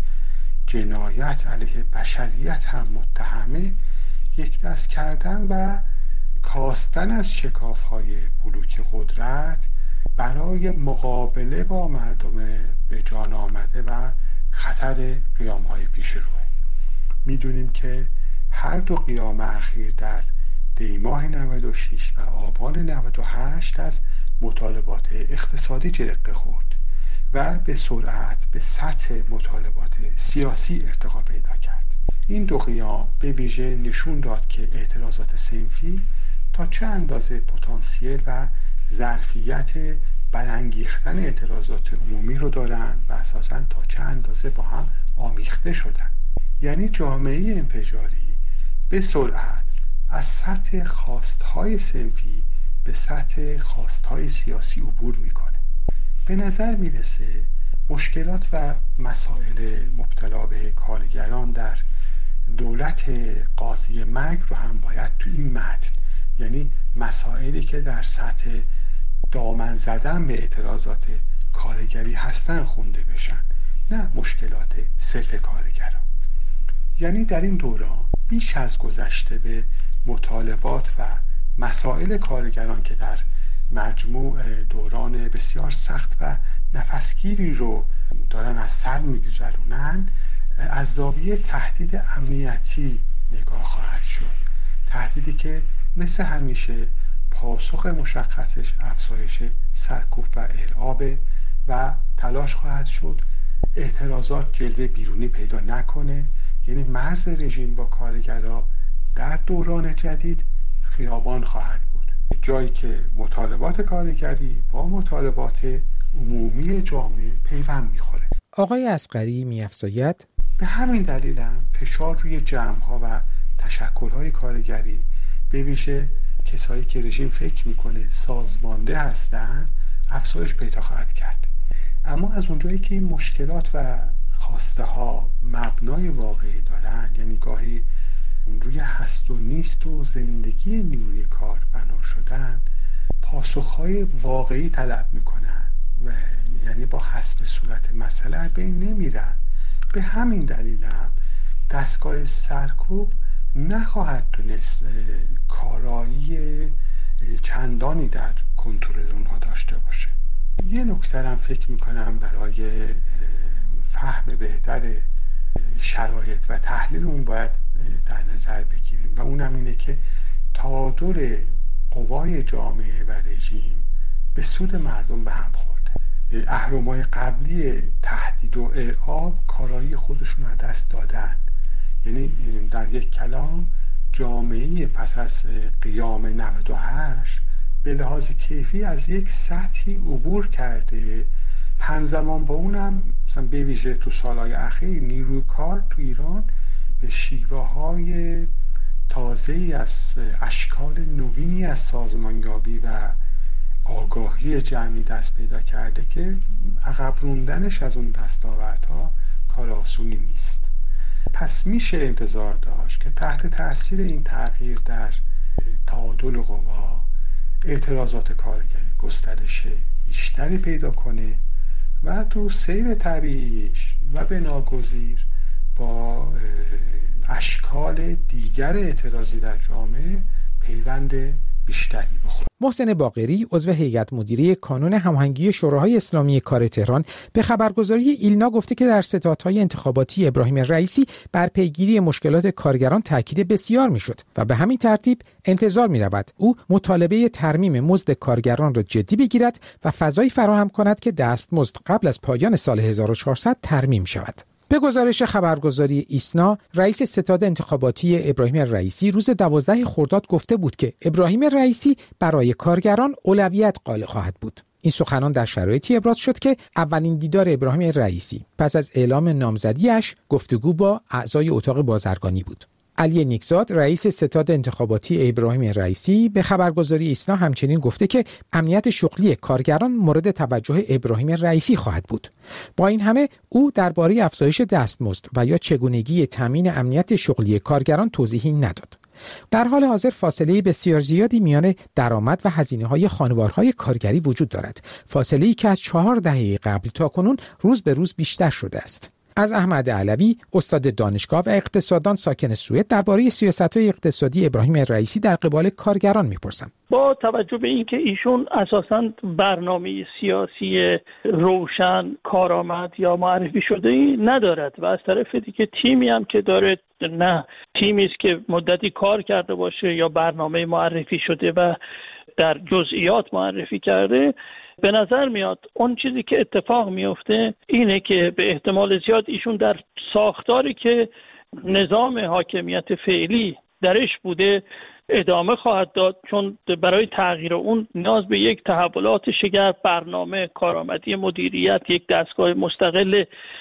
جنایت علیه بشریت هم متهمه، یک دست کردن و کاستن از شکاف‌های بلوک قدرت برای مقابله با مردم به جان آمده و خطر قیام‌های پیش روه. میدونیم که هر دو قیام اخیر در دیماه نود و شش و آبان نود و هشت از مطالبات اقتصادی جرقه خورد و به سرعت به سطح مطالبات سیاسی ارتقا پیدا کرد. این دو قیام به ویژه نشون داد که اعتراضات صنفی تا چه اندازه پتانسیل و ظرفیت برانگیختن اعتراضات عمومی رو دارن و اساساً تا چه اندازه با هم آمیخته شدن. یعنی جامعه انفجاری به سرعت از سطح خواستهای صنفی به سطح خواستهای سیاسی عبور میکنه. به نظر میرسه مشکلات و مسائل مبتلا به کارگران در دولت قاضی مرگ رو هم باید تو این متن، یعنی مسائلی که در سطح دامن زدن به اعتراضات کارگری هستن خونده بشن، نه مشکلات صرف کارگران. یعنی در این دوران بیش از گذشته به مطالبات و مسائل کارگران که در مجموع دوران بسیار سخت و نفسگیری رو دارن از سر میگذرونن، از زاویه تهدید امنیتی نگاه خواهد شد. تهدیدی که مثل همیشه پاسخ مشخصش افزایش سرکوب و ارعاب و تلاش خواهد شد اعتراضات جلوه بیرونی پیدا نکنه. یعنی مرز رژیم با کارگرها در دوران جدید خیابان خواهد بود، جایی که مطالبات کارگری با مطالبات عمومی جامعه پیوند میخوره. آقای اصغری می‌افزاید به همین دلیل هم فشار روی جمع‌ها و تشکل‌های کارگری، به ویژه کسایی که رژیم فکر میکنه سازمانده هستن، افزایش پیدا خواهد کرد. اما از اونجایی که این مشکلات و خواسته ها مبنای واقعی دارن، یعنی گاهی روی هست و نیست و زندگی نیروی کار بنا شدن، پاسخهای واقعی طلب میکنن و یعنی با حسب صورت مسئله بین نمیرن. به همین دلیل هم دستگاه سرکوب نخواهد تونست کارایی چندانی در کنترل اونها داشته باشه. یه نکته هم فکر میکنم برای فهم بهتر شرایط و تحلیل اون باید در نظر بگیریم و اونم اینه که تعادل قوای جامعه و رژیم به سود مردم به هم خورده. اهرم‌های قبلی تهدید و ارعاب کارایی خودشون رو دست دادن. یعنی در یک کلام جامعه پس از قیام نود و هشت به لحاظ کیفی از یک سطحی عبور کرده. همزمان با اونم مثلا به ویژه تو سالهای اخیر نیروی کار تو ایران به شیوه های تازه‌ای از اشکال نوینی از سازمانیابی و آگاهی جمعی دست پیدا کرده که عقب روندنش از اون دستاوردها کار آسونی نیست. پس میشه انتظار داشت که تحت تأثیر این تغییر در تعادل قوا اعتراضات کارگری گسترش بیشتری پیدا کنه و تو سیر طبیعیش و به ناگزیر با اشکال دیگر اعتراضی در جامعه پیوند بیشتری بخوره. محسن باقری عضو هیئت مدیره کانون هماهنگی شوراهای اسلامی کار تهران به خبرگزاری ایلنا گفته که در ستادهای انتخاباتی ابراهیم رئیسی بر پیگیری مشکلات کارگران تاکید بسیار میشد و به همین ترتیب انتظار می رود او مطالبه ترمیم مزد کارگران را جدی بگیرد و فضایی فراهم کند که دستمزد قبل از پایان سال هزار و چهارصد ترمیم شود. به گزارش خبرگزاری ایسنا، رئیس ستاد انتخاباتی ابراهیم رئیسی روز دوازده خرداد گفته بود که ابراهیم رئیسی برای کارگران اولویت قائل خواهد بود. این سخنان در شرایطی ابراز شد که اولین دیدار ابراهیم رئیسی پس از اعلام نامزدیش گفتگو با اعضای اتاق بازرگانی بود. علی نیکزاد رئیس ستاد انتخاباتی ابراهیم رئیسی به خبرگزاری ایسنا همچنین گفته که امنیت شغلی کارگران مورد توجه ابراهیم رئیسی خواهد بود. با این همه او درباره افزایش دستمزد و یا چگونگی تامین امنیت شغلی کارگران توضیحی نداد. در حال حاضر فاصله بسیار زیادی میان درآمد و هزینه‌های خانوارهای کارگری وجود دارد. فاصله‌ای که از چهار دهه قبل تا کنون روز به روز بیشتر شده است. از احمد علوی استاد دانشگاه و اقتصاددان ساکن سوئد درباره سیاست‌های اقتصادی ابراهیم رئیسی در قبال کارگران می‌پرسم. با توجه به اینکه ایشون اساساً برنامه سیاسی روشن، کارآمد یا معرفی شده ای ندارد و از طرف دیگه تیمی هم که داره نه تیمی است که مدتی کار کرده باشه یا برنامه معرفی شده و در جزئیات معرفی کرده، به نظر میاد اون چیزی که اتفاق میفته اینه که به احتمال زیاد ایشون در ساختاری که نظام حاکمیت فعلی درش بوده ادامه خواهد داد، چون برای تغییر اون نیاز به یک تحولات شگرف، برنامه کارآمدی مدیریت، یک دستگاه مستقل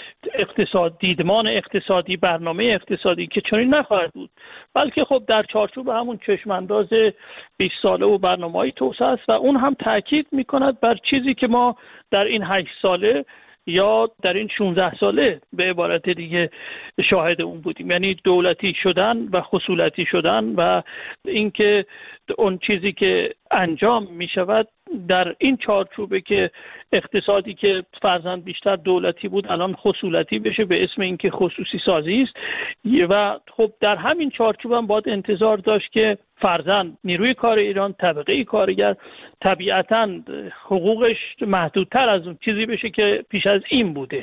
اقتصاد، دیدمان اقتصادی، برنامه اقتصادی که چنین نخواهد بود، بلکه خب در چارچوب همون چشمانداز بیست ساله و برنامه‌های توسعه است و اون هم تاکید می‌کند بر چیزی که ما در این هشت ساله یا در این شانزده ساله به عبارت دیگه شاهد اون بودیم، یعنی دولتی شدن و خصولتی شدن و اینکه اون چیزی که انجام می شود در این چارچوبه که اقتصادی که فرضاً بیشتر دولتی بود الان خصولتی بشه به اسم اینکه خصوصی سازی است و خب در همین چارچوب هم باید انتظار داشت که فرضاً نیروی کار ایران، طبقه کارگر طبیعتاً حقوقش محدودتر از اون چیزی بشه که پیش از این بوده.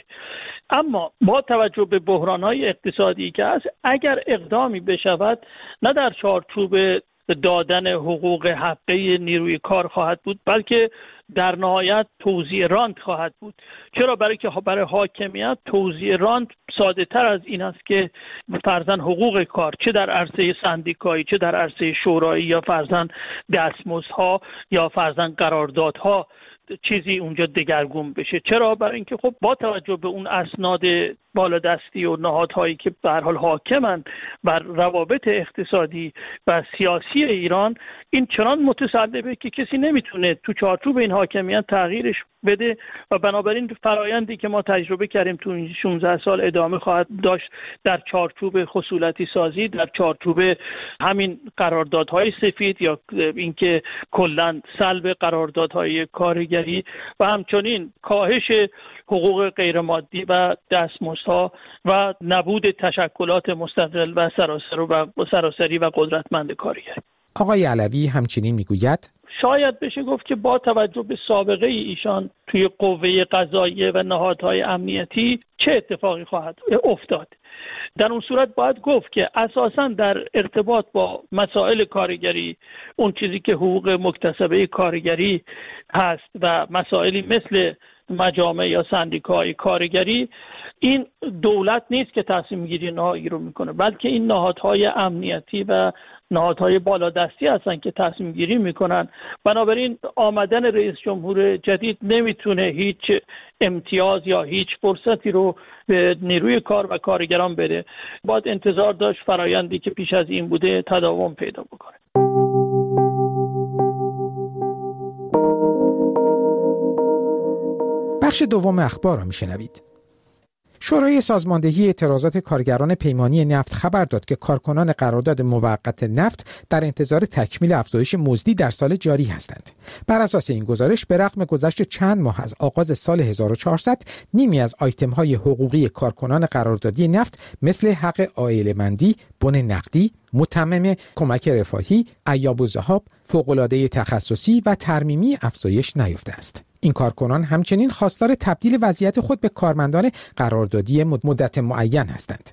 اما با توجه به بحران‌های اقتصادی که هست، اگر اقدامی بشود نه در چارچوب دادن حقوق حقه نیروی کار خواهد بود، بلکه در نهایت توزیع رانت خواهد بود. چرا؟ برای که برای حاکمیت توزیع رانت ساده تر از این است که فرضاً حقوق کار چه در عرصه سندیکایی، چه در عرصه شورایی یا فرضاً دستمزدها یا فرضاً قراردادها چیزی اونجا دگرگون بشه. چرا؟ برای اینکه خب با توجه به اون اسناد بالادستی و نهادهایی که به هر حال حاکمند بر روابط اقتصادی و سیاسی ایران، این چنان متسلبه که کسی نمیتونه تو چارچوب این حاکمیت تغییرش بده و بنابراین فرایندی که ما تجربه کردیم تو این شانزده سال ادامه خواهد داشت در چارچوب خصولتی سازی، در چارچوب همین قراردادهای سفید یا اینکه کلاً سلب قراردادهای کارگری و همچنین کاهش حقوق غیرمادی و دستمزدها و نبود تشکلات مستقل و سراسر و سراسری و قدرتمند کارگری. آقای علوی همچنین میگوید شاید بشه گفت که با توجه به سابقه ایشان توی قوه قضاییه و نهادهای امنیتی چه اتفاقی خواهد افتاد. در اون صورت باید گفت که اساساً در ارتباط با مسائل کارگری، اون چیزی که حقوق مکتسبه کارگری هست و مسائلی مثل مجامع یا سندیکای کارگری، این دولت نیست که تصمیم گیری نهایی رو میکنه، بلکه این نهادهای امنیتی و نهادهای بالادستی هستن که تصمیم گیری میکنن. بنابراین آمدن رئیس جمهور جدید نمیتونه هیچ امتیاز یا هیچ فرصتی رو به نیروی کار و کارگران بده. باید انتظار داشت فرایندی که پیش از این بوده تداوم پیدا بکنه. بخش دوم اخبار را میشنوید. شورای سازماندهی اعتراضات کارگران پیمانی نفت خبر داد که کارکنان قرارداد موقت نفت در انتظار تکمیل افزایش مزدی در سال جاری هستند. بر اساس این گزارش به رغم گذشت چند ماه از آغاز سال هزار و چهارصد، نیمی از آیتم‌های حقوقی کارکنان قراردادی نفت مثل حق عائله‌مندی، بن نقدی، متمم کمک رفاهی، ایاب الذهاب، فوق‌العاده تخصصی و ترمیمی افزایش نیافته است. این کارکنان همچنین خواستار تبدیل وضعیت خود به کارمندان قراردادی مدت معین هستند.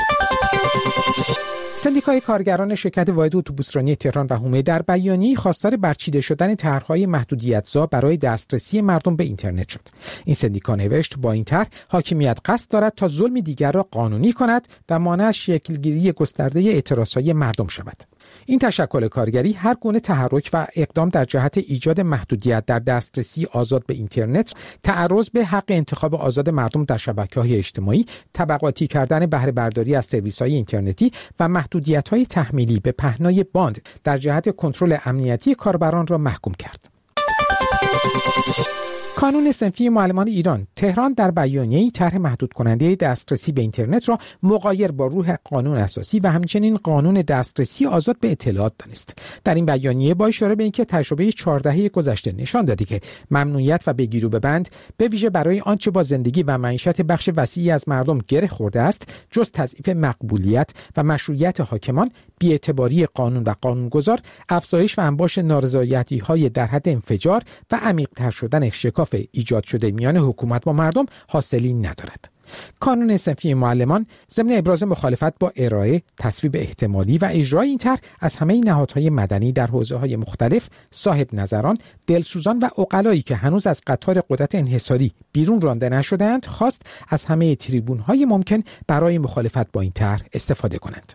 سندیکای کارگران شرکت واحد اتوبوسرانی تهران و حومه در بیانیه‌ای خواستار برچیده شدن طرح‌های محدودیت‌زا برای دسترسی مردم به اینترنت شد. این سندیکا نوشت با این طرح حاکمیت قصد دارد تا ظلم دیگر را قانونی کند و مانع از شکل‌گیری گسترده اعتراض‌های مردم شود. این تشکل کارگری هر گونه تحرک و اقدام در جهت ایجاد محدودیت در دسترسی آزاد به اینترنت، تعرض به حق انتخاب آزاد مردم در شبکه‌های اجتماعی، طبقاتی کردن بهره برداری از سرویس‌های اینترنتی و محدودیت‌های تحمیلی به پهنای باند در جهت کنترل امنیتی کاربران را محکوم کرد. کانون صنفی معلمان ایران تهران در بیانیه‌ای طرح محدود کننده دسترسی به اینترنت را مغایر با روح قانون اساسی و همچنین قانون دسترسی آزاد به اطلاعات دانست. در این بیانیه با اشاره به اینکه تجربه چهار دهه گذشته نشان داده که ممنوعیت و بگیر و ببند به ویژه برای آنچه با زندگی و معیشت بخش وسیعی از مردم گره خورده است، جز تضعیف مقبولیت و مشروعیت حاکمان، بی‌اعتباری قانون و قانونگذار، افزایش و انباش نارضایتی‌های در حد انفجار و عمیق‌تر شدن شکاف ایجاد شده میان حکومت با مردم حاصلی ندارد. کانون صنفی معلمان ضمن ابراز مخالفت با ارائه، تصویب احتمالی و اجرای این طرح از همه نهادهای مدنی در حوزه‌های مختلف، صاحب نظران، دلسوزان و عقلایی که هنوز از قطار قدرت انحصاری بیرون رانده نشده‌اند، خواست از همه تریبون‌های ممکن برای مخالفت با این طرح استفاده کنند.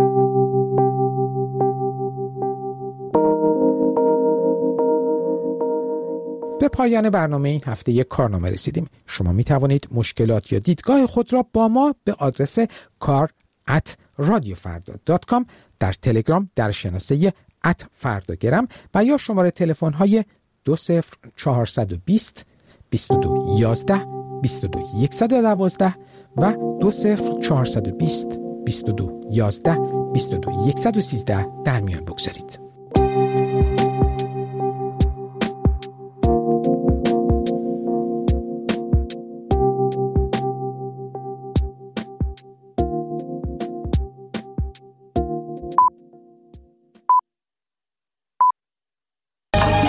به پایان برنامه این هفته یک کارنامه رسیدیم. شما می توانید مشکلات یا دیدگاه خود را با ما به آدرس کار ات رادیو فردا دات کام، در تلگرام در شناسه ات فرداگرم و یا شماره تلفن های دو صفر چهارصد و بیست بیست و دو یازده بیست و دو صد و دوازده و دو صفر چهارصد و بیست بیست و دو یازده بیست و دو صد و سیزده در میان بگذارید.